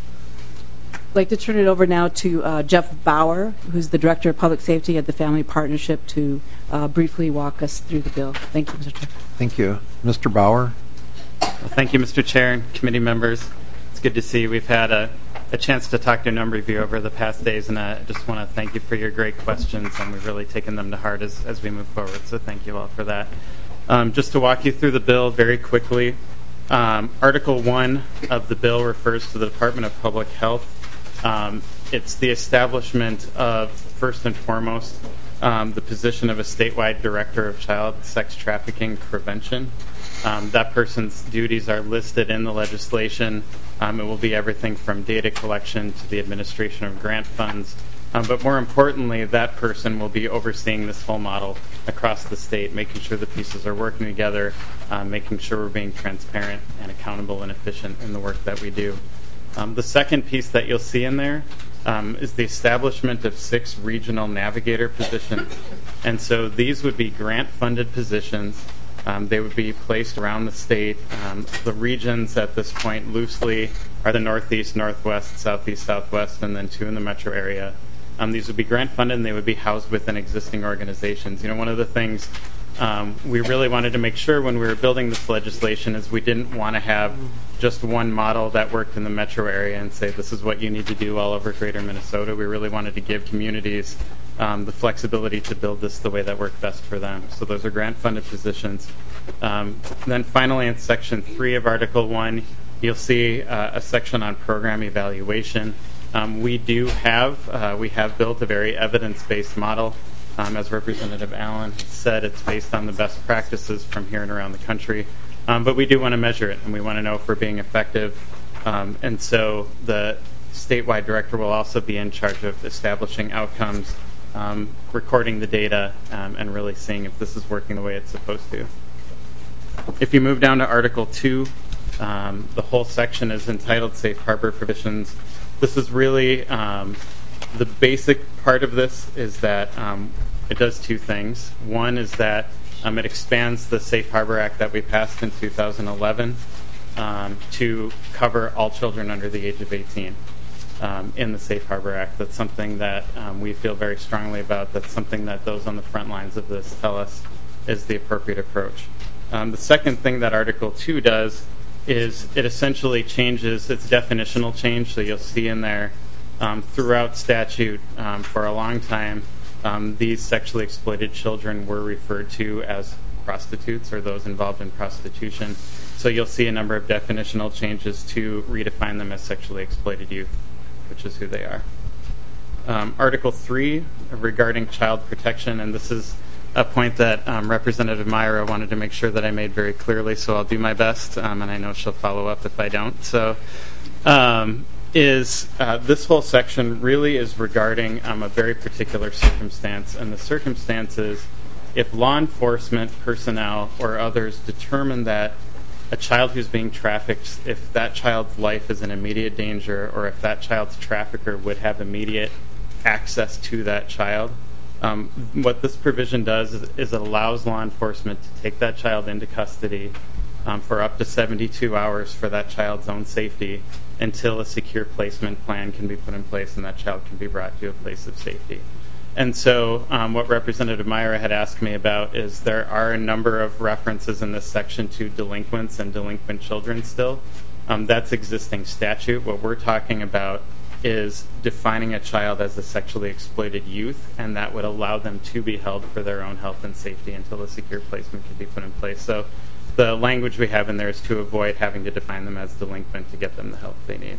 I'd like to turn it over now to uh, Jeff Bauer, who's the Director of Public Safety at the Family Partnership, to uh, briefly walk us through the bill. Thank you, Mister Chair. Thank you. Mister Bauer. Well, thank you, Mister Chair and committee members. It's good to see you. We've had a, a chance to talk to a number of you over the past days, and I just want to thank you for your great questions, and we've really taken them to heart as, as we move forward, so thank you all for that. Um, just to walk you through the bill very quickly, um, Article one of the bill refers to the Department of Public Health. Um, it's the establishment of, first and foremost, um, the position of a statewide director of child sex trafficking prevention. Um, that person's duties are listed in the legislation. Um, it will be everything from data collection to the administration of grant funds. Um, but more importantly, that person will be overseeing this whole model across the state, making sure the pieces are working together, um, making sure we're being transparent and accountable and efficient in the work that we do. Um, the second piece that you'll see in there um, is the establishment of six regional navigator positions. And so these would be grant-funded positions. Um, they would be placed around the state. Um, the regions at this point loosely are the Northeast, Northwest, Southeast, Southwest, and then two in the metro area. Um, these would be grant-funded, and they would be housed within existing organizations. You know, one of the things um, we really wanted to make sure when we were building this legislation is we didn't want to have just one model that worked in the metro area and say this is what you need to do all over greater Minnesota. We really wanted to give communities um, the flexibility to build this the way that worked best for them. So those are grant-funded positions. Um, then finally, in Section three of Article one, you'll see uh, a section on program evaluation. Um, we do have, uh, we have built a very evidence-based model. Um, as Representative Allen said, it's based on the best practices from here and around the country. Um, but we do want to measure it, and we want to know if we're being effective. Um, and so the statewide director will also be in charge of establishing outcomes, um, recording the data, um, and really seeing if this is working the way it's supposed to. If you move down to Article two, um, the whole section is entitled Safe Harbor Provisions. This is really um, the basic part of this is that um, it does two things. One is that um, it expands the Safe Harbor Act that we passed in two thousand eleven um, to cover all children under the age of eighteen um, in the Safe Harbor Act. That's something that um, we feel very strongly about. That's something that those on the front lines of this tell us is the appropriate approach. Um, the second thing that Article two does is it essentially changes its definitional change. So you'll see in there um, throughout statute um, for a long time, um, these sexually exploited children were referred to as prostitutes or those involved in prostitution. So you'll see a number of definitional changes to redefine them as sexually exploited youth, which is who they are. Um, Article three regarding child protection, and this is a point that um, Representative Myra wanted to make sure that I made very clearly, so I'll do my best, um, and I know she'll follow up if I don't. So um, is uh, this whole section really is regarding um, a very particular circumstance, and the circumstance is if law enforcement personnel or others determine that a child who's being trafficked, if that child's life is in immediate danger, or if that child's trafficker would have immediate access to that child, um, what this provision does is, is it allows law enforcement to take that child into custody um, for up to seventy-two hours for that child's own safety until a secure placement plan can be put in place and that child can be brought to a place of safety. And so um, what Representative Myra had asked me about is there are a number of references in this section to delinquents and delinquent children still. Um, that's existing statute. What we're talking about is defining a child as a sexually exploited youth, and that would allow them to be held for their own health and safety until a secure placement can be put in place. So the language we have in there is to avoid having to define them as delinquent to get them the help they need.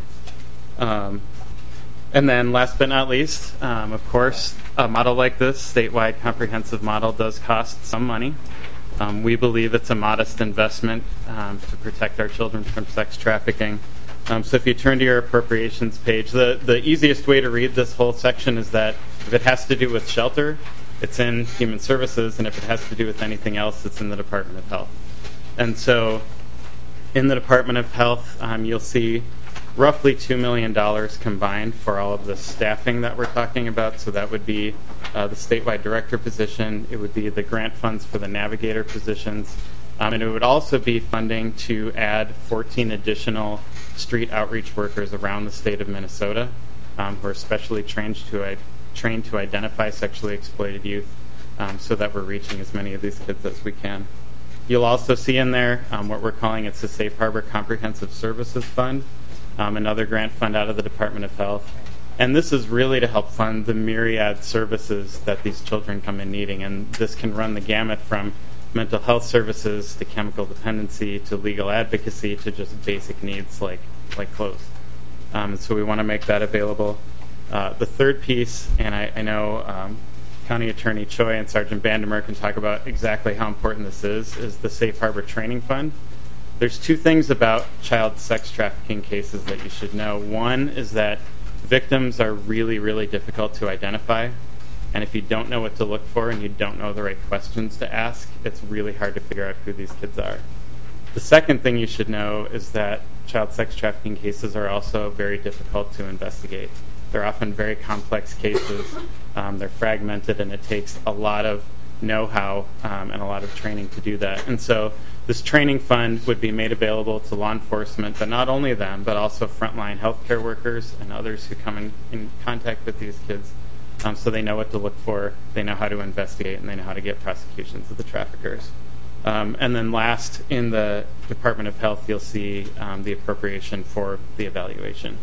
Um, And then last but not least, um, of course, a model like this, statewide comprehensive model, does cost some money. Um, we believe it's a modest investment um, to protect our children from sex trafficking. Um, so if you turn to your appropriations page, the, the easiest way to read this whole section is that if it has to do with shelter, it's in Human Services, and if it has to do with anything else, it's in the Department of Health. And so in the Department of Health, um, you'll see roughly two million dollars combined for all of the staffing that we're talking about. So that would be uh, the statewide director position. It would be the grant funds for the navigator positions. Um, and it would also be funding to add fourteen additional street outreach workers around the state of Minnesota um, who are specially trained to, uh, trained to identify sexually exploited youth um, so that we're reaching as many of these kids as we can. You'll also see in there um, what we're calling it's the Safe Harbor Comprehensive Services Fund. Um, another grant fund out of the Department of Health. And this is really to help fund the myriad services that these children come in needing. And this can run the gamut from mental health services to chemical dependency to legal advocacy to just basic needs like, like clothes. Um, and so we want to make that available. Uh, the third piece, and I, I know um, County Attorney Choi and Sergeant Bandemer can talk about exactly how important this is, is the Safe Harbor Training Fund. There's two things about child sex trafficking cases that you should know. One is that victims are really, really difficult to identify. And if you don't know what to look for and you don't know the right questions to ask, it's really hard to figure out who these kids are. The second thing you should know is that child sex trafficking cases are also very difficult to investigate. They're often very complex cases. Um, they're fragmented, and it takes a lot of know-how um, and a lot of training to do that. And so this training fund would be made available to law enforcement, but not only them, but also frontline healthcare workers and others who come in, in contact with these kids, um, so they know what to look for, they know how to investigate, and they know how to get prosecutions of the traffickers. Um, and then last, in the Department of Health, you'll see um, the appropriation for the evaluation.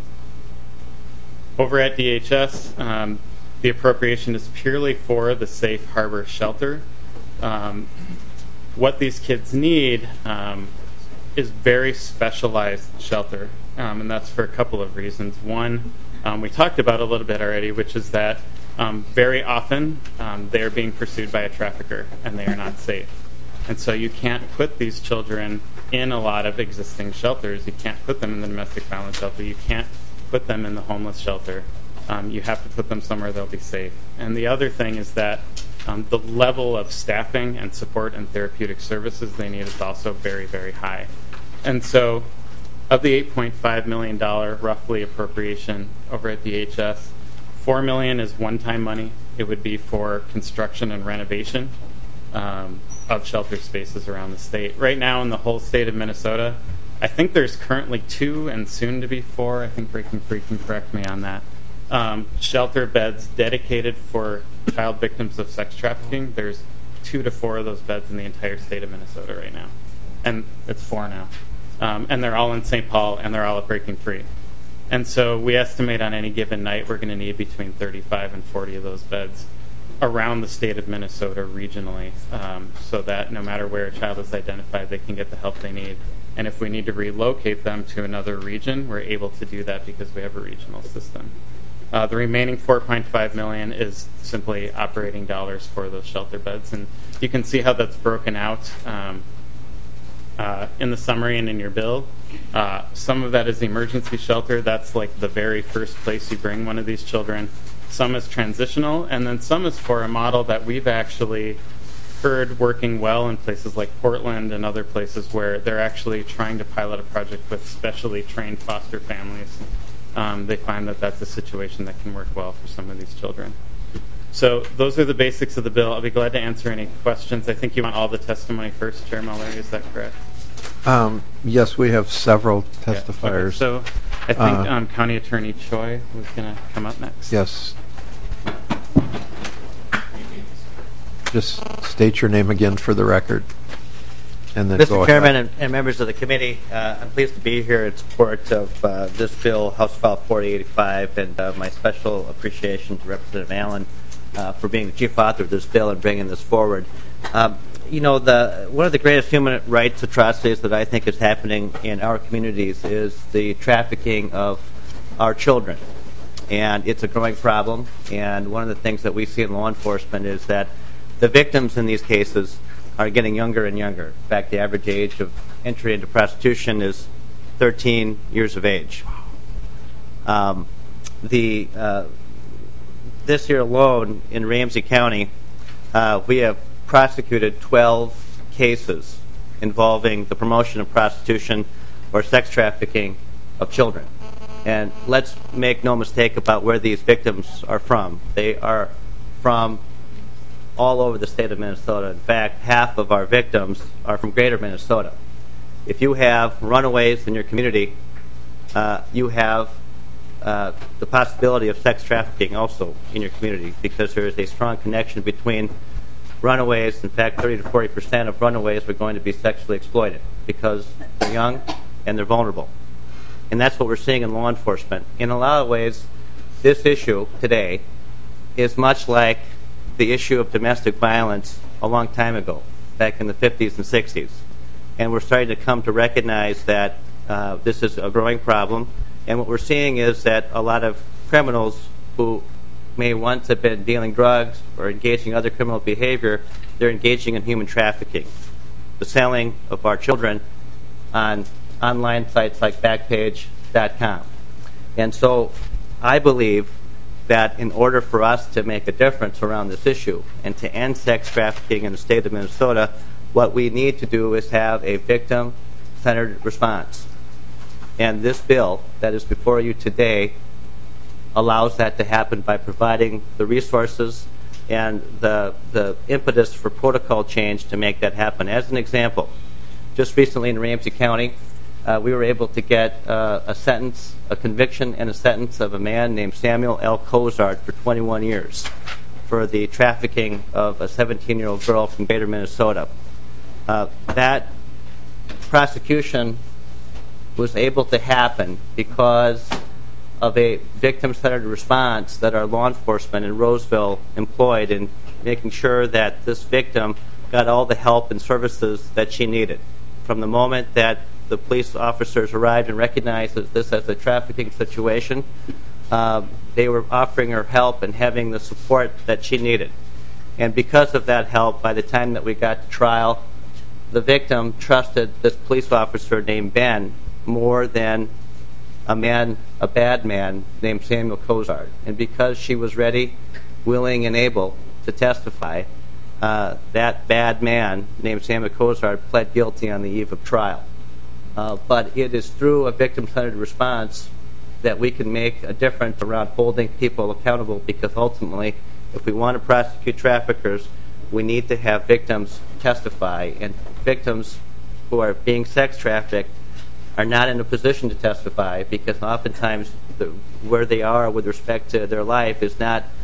Over at D H S, um, the appropriation is purely for the Safe Harbor shelter. Um, what these kids need um, is very specialized shelter, um, and that's for a couple of reasons. One, um, we talked about a little bit already, which is that um, very often um, they are being pursued by a trafficker, and they are not safe. And so you can't put these children in a lot of existing shelters. You can't put them in the domestic violence shelter. You can't put them in the homeless shelter. Um, you have to put them somewhere they'll be safe. And the other thing is that um, the level of staffing and support and therapeutic services they need is also very, very high. And so of the eight point five million dollars roughly appropriation over at D H S, four million dollars is one-time money. It would be for construction and renovation um, of shelter spaces around the state. Right now in the whole state of Minnesota, I think there's currently two and soon to be four, I think Breaking Free can correct me on that, um, shelter beds dedicated for child victims of sex trafficking. There's two to four of those beds in the entire state of Minnesota right now. And it's four now. Um, and they're all in Saint Paul, and they're all at Breaking Free. And so we estimate on any given night we're going to need between thirty-five and forty of those beds around the state of Minnesota regionally, um, so that no matter where a child is identified, they can get the help they need. And if we need to relocate them to another region, we're able to do that because we have a regional system. Uh, the remaining four point five million dollars is simply operating dollars for those shelter beds, and you can see how that's broken out um, uh, in the summary and in your bill. Uh, some of that is emergency shelter. That's like the very first place you bring one of these children. Some is transitional, and then some is for a model that we've actually heard working well in places like Portland and other places where they're actually trying to pilot a project with specially trained foster families. Um, they find that that's a situation that can work well for some of these children. So those are the basics of the bill. I'll be glad to answer any questions. I think you want all the testimony first, Chair Muller. Is that correct? Um, yes, we have several testifiers. Yeah. Okay. So I think uh, um, County Attorney Choi was going to come up next. Yes. Just state your name again for the record. And then Mister go Chairman ahead. and, and members of the committee, uh, I'm pleased to be here in support of uh, this bill, House File forty eighty-five, and uh, my special appreciation to Representative Allen uh, for being the chief author of this bill and bringing this forward. Um, you know, the one of the greatest human rights atrocities that I think is happening in our communities is the trafficking of our children. And it's a growing problem, and one of the things that we see in law enforcement is that the victims in these cases are getting younger and younger. In fact, the average age of entry into prostitution is thirteen years of age. Um, the uh, this year alone in Ramsey County, uh, we have prosecuted twelve cases involving the promotion of prostitution or sex trafficking of children. And let's make no mistake about where these victims are from. They are from all over the state of Minnesota. In fact, half of our victims are from greater Minnesota. If you have runaways in your community, uh, you have uh, the possibility of sex trafficking also in your community, because there is a strong connection between runaways. In fact, thirty to forty percent of runaways are going to be sexually exploited because they're young and they're vulnerable. And that's what we're seeing in law enforcement. In a lot of ways, this issue today is much like the issue of domestic violence a long time ago, back in the fifties and sixties. And we're starting to come to recognize that uh, this is a growing problem. And what we're seeing is that a lot of criminals who may once have been dealing drugs or engaging in other criminal behavior, they're engaging in human trafficking, the selling of our children on online sites like Backpage dot com. And so I believe that in order for us to make a difference around this issue and to end sex trafficking in the state of Minnesota, what we need to do is have a victim-centered response. And this bill that is before you today allows that to happen by providing the resources and the, the impetus for protocol change to make that happen. As an example, just recently in Ramsey County, Uh, we were able to get uh, a sentence, a conviction and a sentence of a man named Samuel L. Cozart for twenty-one years for the trafficking of a seventeen-year-old girl from greater Minnesota. Uh, that prosecution was able to happen because of a victim-centered response that our law enforcement in Roseville employed in making sure that this victim got all the help and services that she needed. From the moment that the police officers arrived and recognized this as a trafficking situation, uh, they were offering her help and having the support that she needed. And because of that help, by the time that we got to trial, the victim trusted this police officer named Ben more than a man, a bad man named Samuel Cozart. And because she was ready, willing, and able to testify, uh, that bad man named Samuel Cozart pled guilty on the eve of trial. Uh, but it is through a victim-centered response that we can make a difference around holding people accountable, because ultimately, if we want to prosecute traffickers, we need to have victims testify. And victims who are being sex trafficked are not in a position to testify, because oftentimes the, where they are with respect to their life is not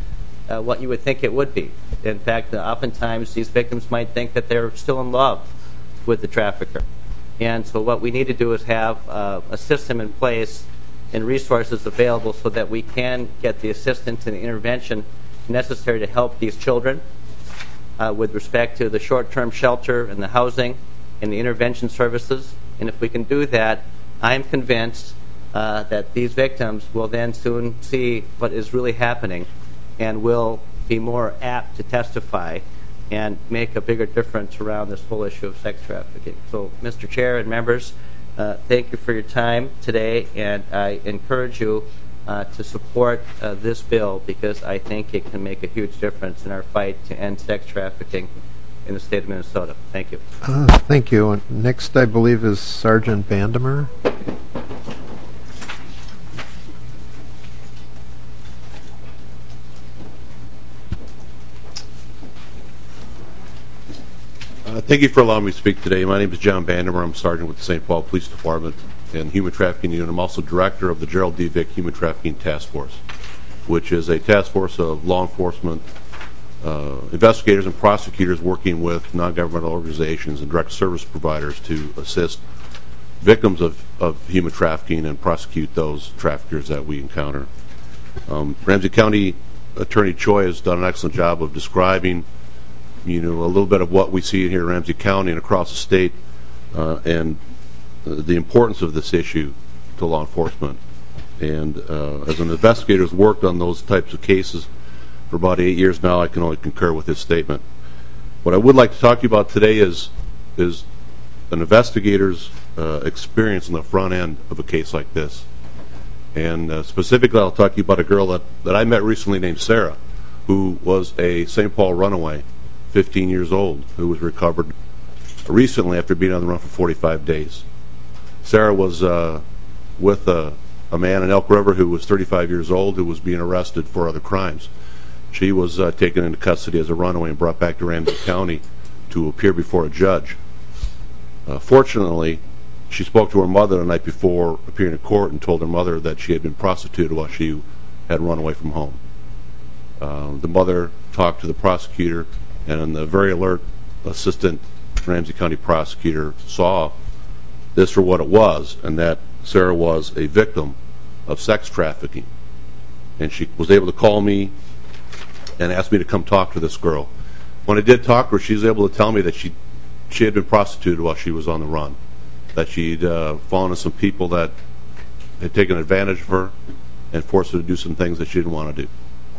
uh, what you would think it would be. In fact, uh, oftentimes these victims might think that they're still in love with the trafficker. And so what we need to do is have uh, a system in place and resources available so that we can get the assistance and the intervention necessary to help these children uh, with respect to the short-term shelter and the housing and the intervention services. And if we can do that, I'm convinced uh, that these victims will then soon see what is really happening and will be more apt to testify and make a bigger difference around this whole issue of sex trafficking. So, Mister Chair and members, uh, thank you for your time today, and I encourage you uh, to support uh, this bill because I think it can make a huge difference in our fight to end sex trafficking in the state of Minnesota. Thank you. Uh, thank you. Next, I believe, is Sergeant Vandemer. Uh, thank you for allowing me to speak today. My name is John Vandemer. I'm Sergeant with the Saint Paul Police Department and Human Trafficking Unit. I'm also Director of the Gerald D. Vick Human Trafficking Task Force, which is a task force of law enforcement uh, investigators and prosecutors working with non-governmental organizations and direct service providers to assist victims of, of human trafficking and prosecute those traffickers that we encounter. Um, Ramsey County Attorney Choi has done an excellent job of describing you know, a little bit of what we see here in Ramsey County and across the state, uh, and uh, the importance of this issue to law enforcement. And uh, as an investigator who's worked on those types of cases for about eight years now, I can only concur with his statement. What I would like to talk to you about today is is an investigator's uh, experience on the front end of a case like this. And uh, specifically, I'll talk to you about a girl that, that I met recently named Sarah, who was a Saint Paul runaway, fifteen years old, who was recovered recently after being on the run for forty-five days. Sarah was uh, with a, a man in Elk River who was thirty-five years old who was being arrested for other crimes. She was uh, taken into custody as a runaway and brought back to Ramsey County to appear before a judge. Uh, fortunately, she spoke to her mother the night before appearing in court and told her mother that she had been prostituted while she had run away from home. Uh, the mother talked to the prosecutor, and the very alert assistant Ramsey County prosecutor saw this for what it was, and that Sarah was a victim of sex trafficking. And she was able to call me and ask me to come talk to this girl. When I did talk to her, she was able to tell me that she she had been prostituted while she was on the run, that she'd uh, fallen to some people that had taken advantage of her and forced her to do some things that she didn't want to do.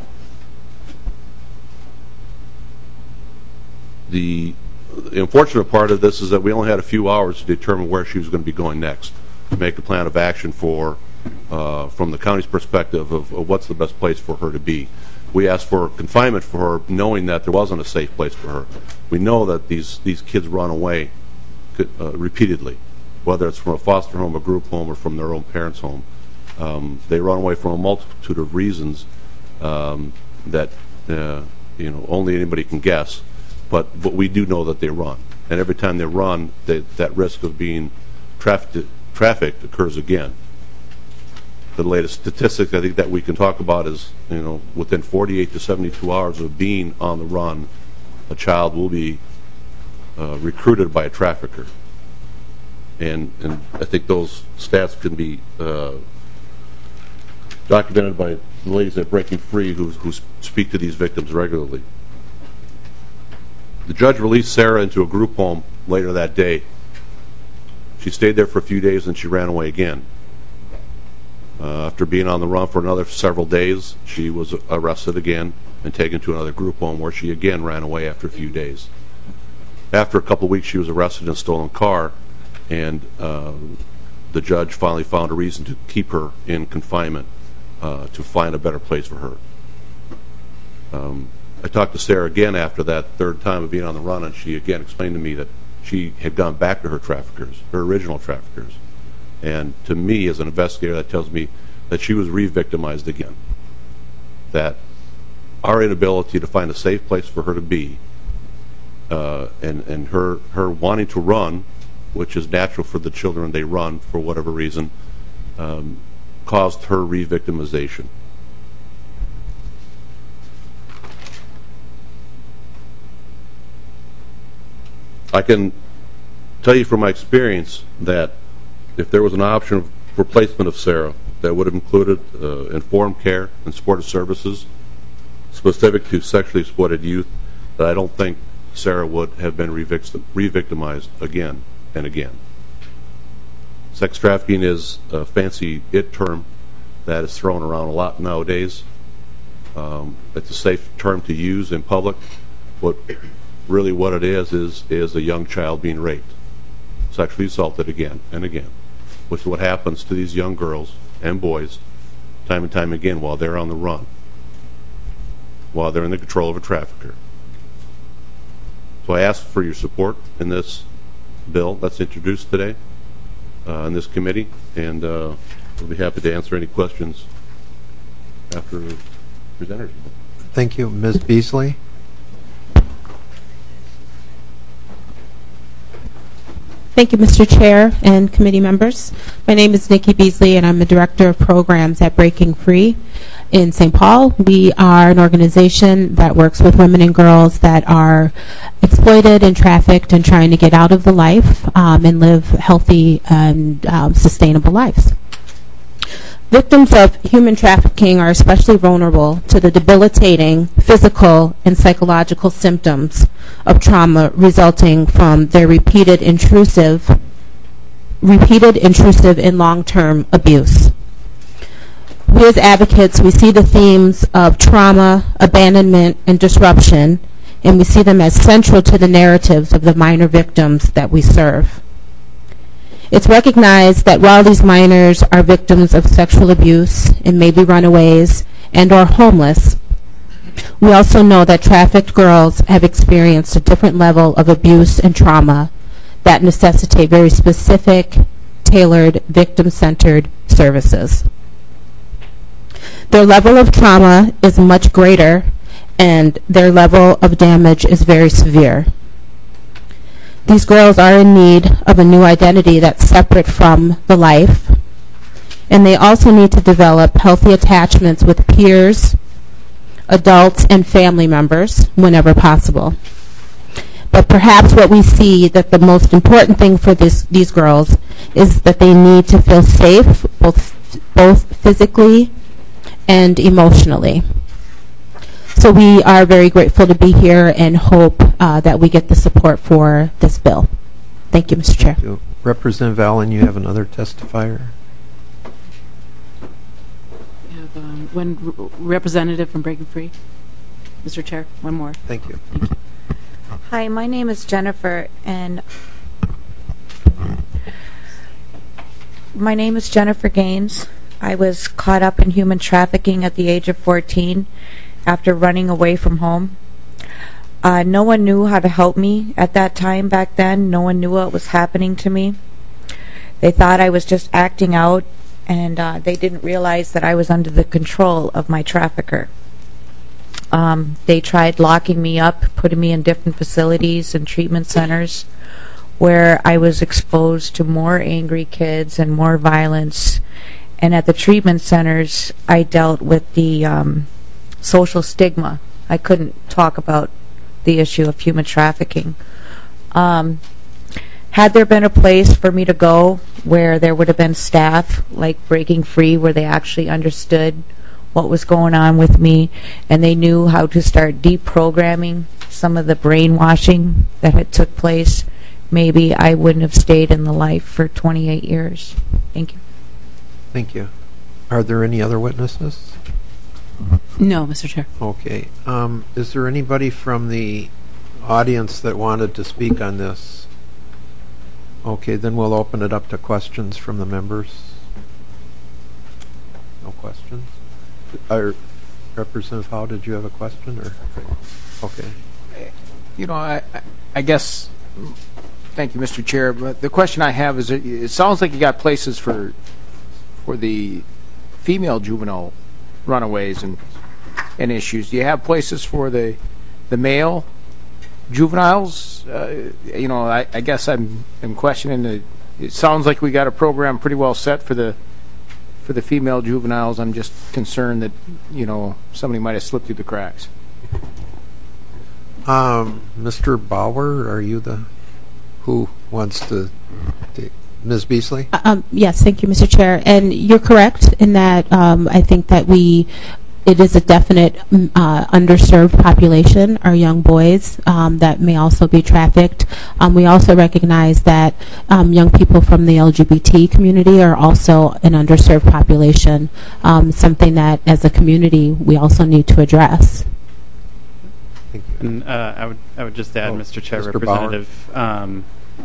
The, the unfortunate part of this is that we only had a few hours to determine where she was going to be going next, to make a plan of action for, uh, from the county's perspective of, of what's the best place for her to be. We asked for confinement for her, knowing that there wasn't a safe place for her. We know that these, these kids run away uh, repeatedly, whether it's from a foster home, a group home, or from their own parents' home. Um, they run away from a multitude of reasons um, that uh, you know only anybody can guess. But, but we do know that they run. And every time they run, they, that risk of being trafficked, trafficked occurs again. The latest statistic I think that we can talk about is, you know, within forty-eight to seventy-two hours of being on the run, a child will be uh, recruited by a trafficker. And, and I think those stats can be uh, documented by the ladies at Breaking Free who, who speak to these victims regularly. The judge released Sarah into a group home later that day. She stayed there for a few days and she ran away again. Uh, after being on the run for another several days, she was arrested again and taken to another group home where she again ran away after a few days. After a couple of weeks, she was arrested in a stolen car, and uh, the judge finally found a reason to keep her in confinement uh, to find a better place for her. Um, I talked to Sarah again after that third time of being on the run, and she again explained to me that she had gone back to her traffickers, her original traffickers. And to me, as an investigator, that tells me that she was re-victimized again. That our inability to find a safe place for her to be, uh, and, and her, her wanting to run, which is natural for the children, they run for whatever reason, um, caused her re-victimization. I can tell you from my experience that if there was an option of replacement of Sarah that would have included uh, informed care and supportive services specific to sexually exploited youth, that I don't think Sarah would have been re-victimized again and again. Sex trafficking is a fancy it term that is thrown around a lot nowadays. Um, it's a safe term to use in public. What really what it is is is a young child being raped, sexually assaulted again and again, which is what happens to these young girls and boys time and time again while they're on the run, while they're in the control of a trafficker. So I ask for your support in this bill that's introduced today uh, in this committee, and uh, we'll be happy to answer any questions after presenters. Thank you. Miz Beasley? Thank you, Mister Chair and committee members. My name is Nikki Beasley, and I'm the Director of Programs at Breaking Free in Saint Paul. We are an organization that works with women and girls that are exploited and trafficked and trying to get out of the life um, and live healthy and um, sustainable lives. Victims of human trafficking are especially vulnerable to the debilitating physical and psychological symptoms of trauma resulting from their repeated intrusive, repeated intrusive and long-term abuse. We as advocates, we see the themes of trauma, abandonment, and disruption, and we see them as central to the narratives of the minor victims that we serve. It's recognized that while these minors are victims of sexual abuse and may be runaways and or homeless, we also know that trafficked girls have experienced a different level of abuse and trauma that necessitate very specific, tailored, victim-centered services. Their level of trauma is much greater, and their level of damage is very severe. These girls are in need of a new identity that's separate from the life, and they also need to develop healthy attachments with peers, adults, and family members whenever possible. But perhaps what we see that the most important thing for this, these girls is that they need to feel safe, both, both physically and emotionally. So we are very grateful to be here and hope uh, that we get the support for this bill. Thank you, Mister Chair. You. Representative Allen, you have another testifier. We have um, one r- representative from Breaking Free. Mister Chair, one more. Thank you. Thank you. Hi, my name is Jennifer, and my name is Jennifer Gaines. I was caught up in human trafficking at the age of fourteen. After running away from home. Uh, no one knew how to help me at that time back then. No one knew what was happening to me. They thought I was just acting out, and uh, they didn't realize that I was under the control of my trafficker. Um, they tried locking me up, putting me in different facilities and treatment centers where I was exposed to more angry kids and more violence. And at the treatment centers, I dealt with the um, social stigma. I couldn't talk about the issue of human trafficking. Um, had there been a place for me to go where there would have been staff like Breaking Free, where they actually understood what was going on with me and they knew how to start deprogramming some of the brainwashing that had took place, maybe I wouldn't have stayed in the life for twenty-eight years. Thank you. Thank you. Are there any other witnesses? No, Mister Chair. Okay. Um, is there anybody from the audience that wanted to speak on this? Okay, then we'll open it up to questions from the members. No questions? Uh, Representative Howe, did you have a question? Or okay. You know, I, I guess, thank you, Mister Chair, but the question I have is, it sounds like you got places for, for the female juvenile runaways and and issues. Do you have places for the the male juveniles? Uh, you know, I, I guess I'm I'm questioning the. It sounds like we got a program pretty well set for the for the female juveniles. I'm just concerned that you know somebody might have slipped through the cracks. Um, Mister Bauer, are you the who wants to take? Miz Beasley? Um, yes, thank you, Mister Chair. And you're correct in that um, I think that we, it is a definite mm, uh, underserved population, our young boys um, that may also be trafficked. Um, we also recognize that um, young people from the L G B T community are also an underserved population, um, something that as a community we also need to address. And uh, I would I would just add, Oh, Mister Chair, Mister Representative, um,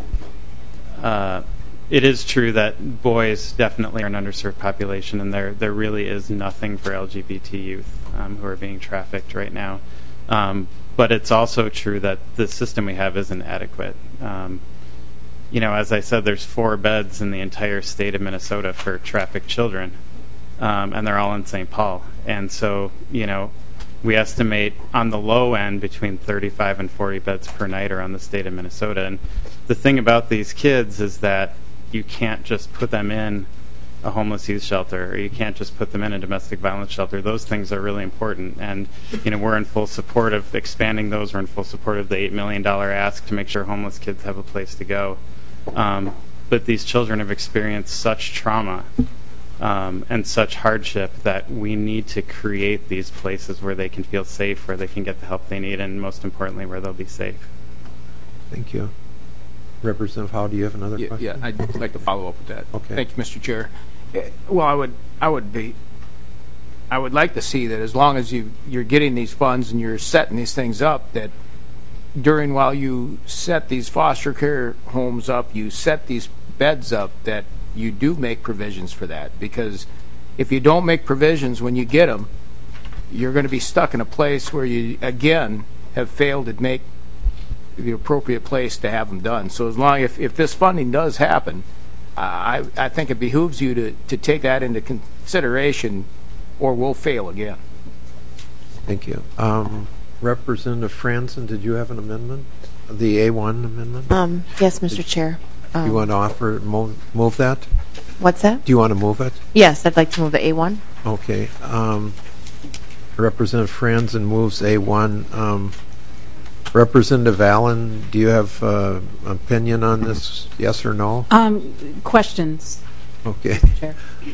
uh, it is true that boys definitely are an underserved population, and there there really is nothing for L G B T youth um, who are being trafficked right now. Um, but it's also true that the system we have isn't adequate. Um, you know, as I said, there's four beds in the entire state of Minnesota for trafficked children, um, and they're all in Saint Paul. And so, you know, we estimate on the low end between thirty-five and forty beds per night around the state of Minnesota. And the thing about these kids is that you can't just put them in a homeless youth shelter, or you can't just put them in a domestic violence shelter. Those things are really important. And, you know, we're in full support of expanding those. We're in full support of the eight million dollars ask to make sure homeless kids have a place to go. Um, but these children have experienced such trauma Um, and such hardship that we need to create these places where they can feel safe, where they can get the help they need, and most importantly, where they'll be safe. Thank you. Representative Howe, do you have another Yeah, question? yeah, I'd like to follow up with that. Okay. Thank you, Mister Chair. Eh, Well, I would, I would be, I would like to see that as long as you, you're getting these funds and you're setting these things up, that during while you set these foster care homes up, you set these beds up, that you do make provisions for that. Because if you don't make provisions when you get them, you're going to be stuck in a place where you, again, have failed to make the appropriate place to have them done. So as long if, if this funding does happen, I, I think it behooves you to, to take that into consideration, or we'll fail again. Thank you. Um, Representative Franzen, did you have an amendment? The A one amendment? Um, yes, Mister Chair. Um, Do you want to offer, move, move that? What's that? Do you want to move it? Yes, I'd like to move the A one. Okay. Um, Representative Franzen moves A one. Um, Representative Allen, do you have uh, opinion on this, yes or no? Um, questions. Okay. Chair.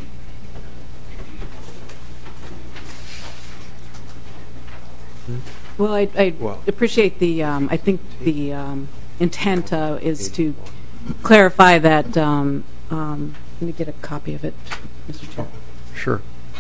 Well, I, I Well. appreciate the, um, I think the um, intent uh, is to clarify that, um, um, let me get a copy of it, Mister Chair. Sure.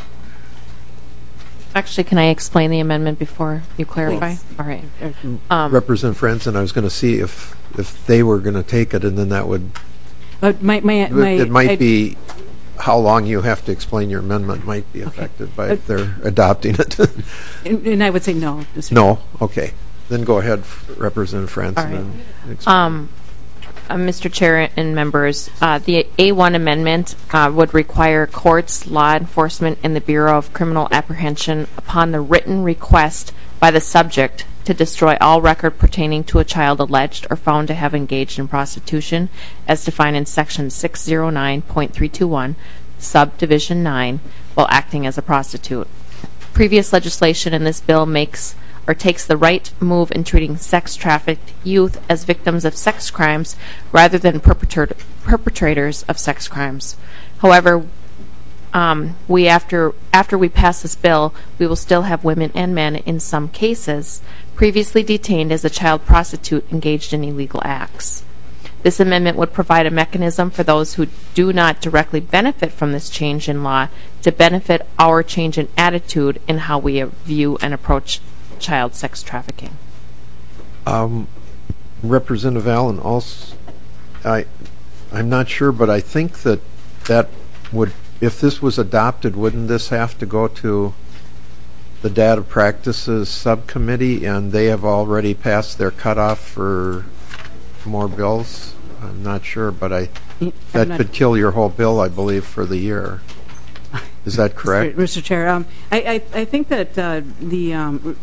Actually, can I explain the amendment before you clarify? Please. All right. Um, Representative Franzen, I was going to see if if they were going to take it, and then that would, Uh, my, my, my, it might I- be how long you have to explain your amendment might be affected by Uh, if they're adopting it. and, and I would say no, Mister No? Okay. Then go ahead, Representative Franzen. All right. and explain. Um, uh, Mister Chair and members, uh, the A one amendment uh, would require courts, law enforcement, and the Bureau of Criminal Apprehension, upon the written request by the subject, to destroy all record pertaining to a child alleged or found to have engaged in prostitution, as defined in Section six oh nine point three two one, Subdivision nine, while acting as a prostitute. Previous legislation in this bill makes or takes the right move in treating sex-trafficked youth as victims of sex crimes rather than perpetrator- perpetrators of sex crimes. However, um, we after after we pass this bill, we will still have women and men in some cases previously detained as a child prostitute engaged in illegal acts. This amendment would provide a mechanism for those who do not directly benefit from this change in law to benefit our change in attitude in how we view and approach child sex trafficking. Um, Representative Allen, also, I, I'm not sure, but I think that that would, if this was adopted, wouldn't this have to go to the Data Practices Subcommittee, and they have already passed their cutoff for more bills? I'm not sure, but I that could kill your whole bill, I believe, for the year. Is that correct? Mister Chair, um, I, I, I think that uh, the um,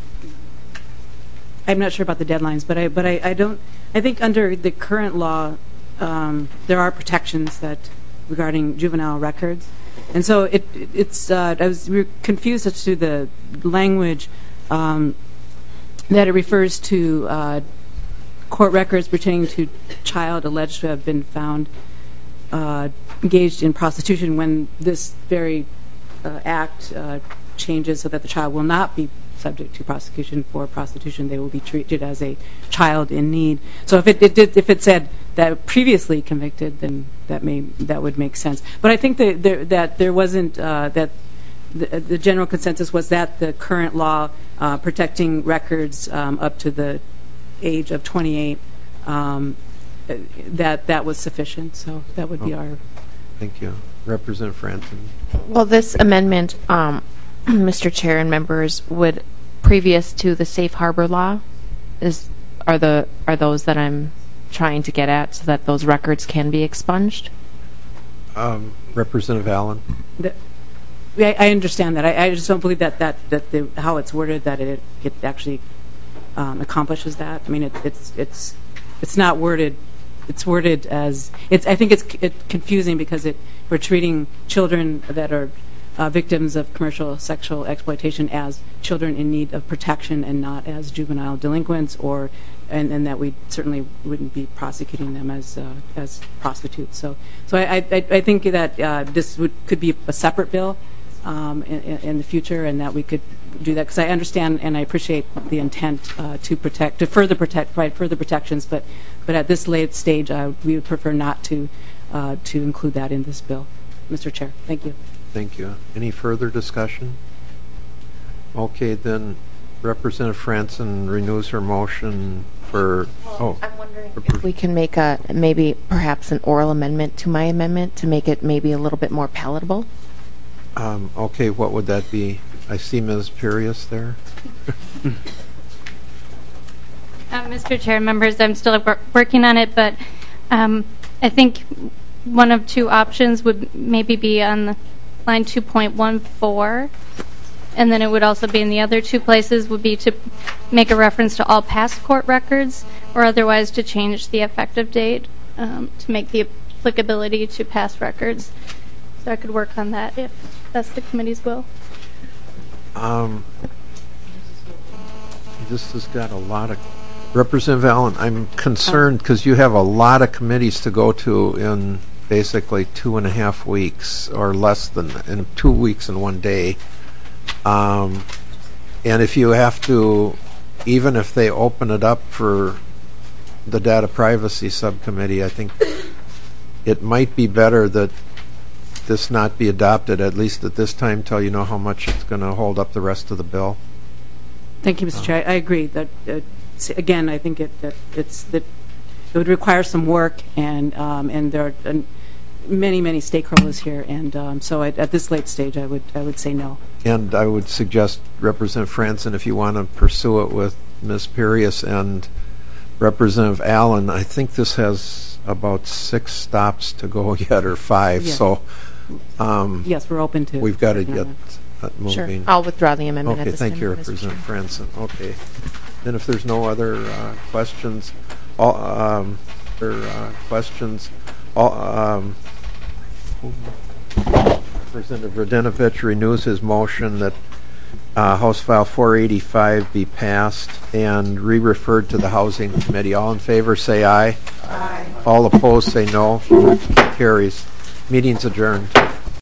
I'm not sure about the deadlines, but I but I, I don't I think under the current law um, there are protections that regarding juvenile records, and so it it's uh, I was we were confused as to the language um, that it refers to uh, court records pertaining to child alleged to have been found uh, engaged in prostitution when this very uh, act uh, changes so that the child will not be subject to prosecution for prostitution. They will be treated as a child in need. So if it, it did, if it said that previously convicted, then that may that would make sense. But I think that there, that there wasn't uh, that the, the general consensus was that the current law uh, protecting records um, up to the age of twenty-eight, um, that that was sufficient. So that would be oh. our. Thank you, Representative Franson. Well, this amendment, um, Mister Chair and members, would previous to the safe harbor law, is are the are those that I'm trying to get at, so that those records can be expunged. Um, Representative Allen. The, I, I understand that. I, I just don't believe that that that the, how it's worded that it it actually um, accomplishes that. I mean, it, it's it's it's not worded. It's worded as it's. I think it's it confusing because it we're treating children that are uh, victims of commercial sexual exploitation as children in need of protection and not as juvenile delinquents, or and, and that we certainly wouldn't be prosecuting them as uh, as prostitutes. So so I I, I think that uh, this would could be a separate bill um, in, in the future, and that we could do that, because I understand and I appreciate the intent uh, to protect, to further protect, provide further protections, but but at this late stage, uh, we would prefer not to uh, to include that in this bill. Mister Chair, thank you. Thank you. Any further discussion? Okay, then Representative Franson renews her motion for. Well, oh, I'm wondering if we can make a maybe perhaps an oral amendment to my amendment to make it maybe a little bit more palatable. Um, okay, what would that be? I see Miz Pirius there. uh, Mister Chair, members, I'm still wor working on it, but um, I think one of two options would maybe be on the line two point one four, and then it would also be in the other two places would be to make a reference to all past court records, or otherwise to change the effective date um, to make the applicability to past records. So I could work on that if that's the committee's will. Um, this has got a lot of. Representative Allen, I'm concerned because you have a lot of committees to go to in basically two and a half weeks or less than in two weeks and one day. Um, and if you have to, even if they open it up for the data privacy subcommittee, I think it might be better that this not be adopted, at least at this time, till you know how much it's going to hold up the rest of the bill. Thank you, Mister Uh, Chair. I agree that, uh, again, I think it, that it's that it would require some work, and um, and there are uh, many, many stakeholders here, and um, so I, at this late stage, I would I would say no. And I would suggest, Representative Franson, if you want to pursue it with Miz Pirius and Representative Allen, I think this has about six stops to go yet, or five. Yes. So. Um, yes, we're open to. We've got to get uh, moving. Sure, I'll withdraw the amendment. Okay, at this thank time, you, Mister Representative Chair. Franson. Okay, then if there's no other uh, questions, all um, or uh, questions, all, um, Representative Radinovich renews his motion that uh, House File four eighty-five be passed and re-referred to the Housing Committee. All in favor, say aye. Aye. All opposed, say no. Carries. Meeting's adjourned.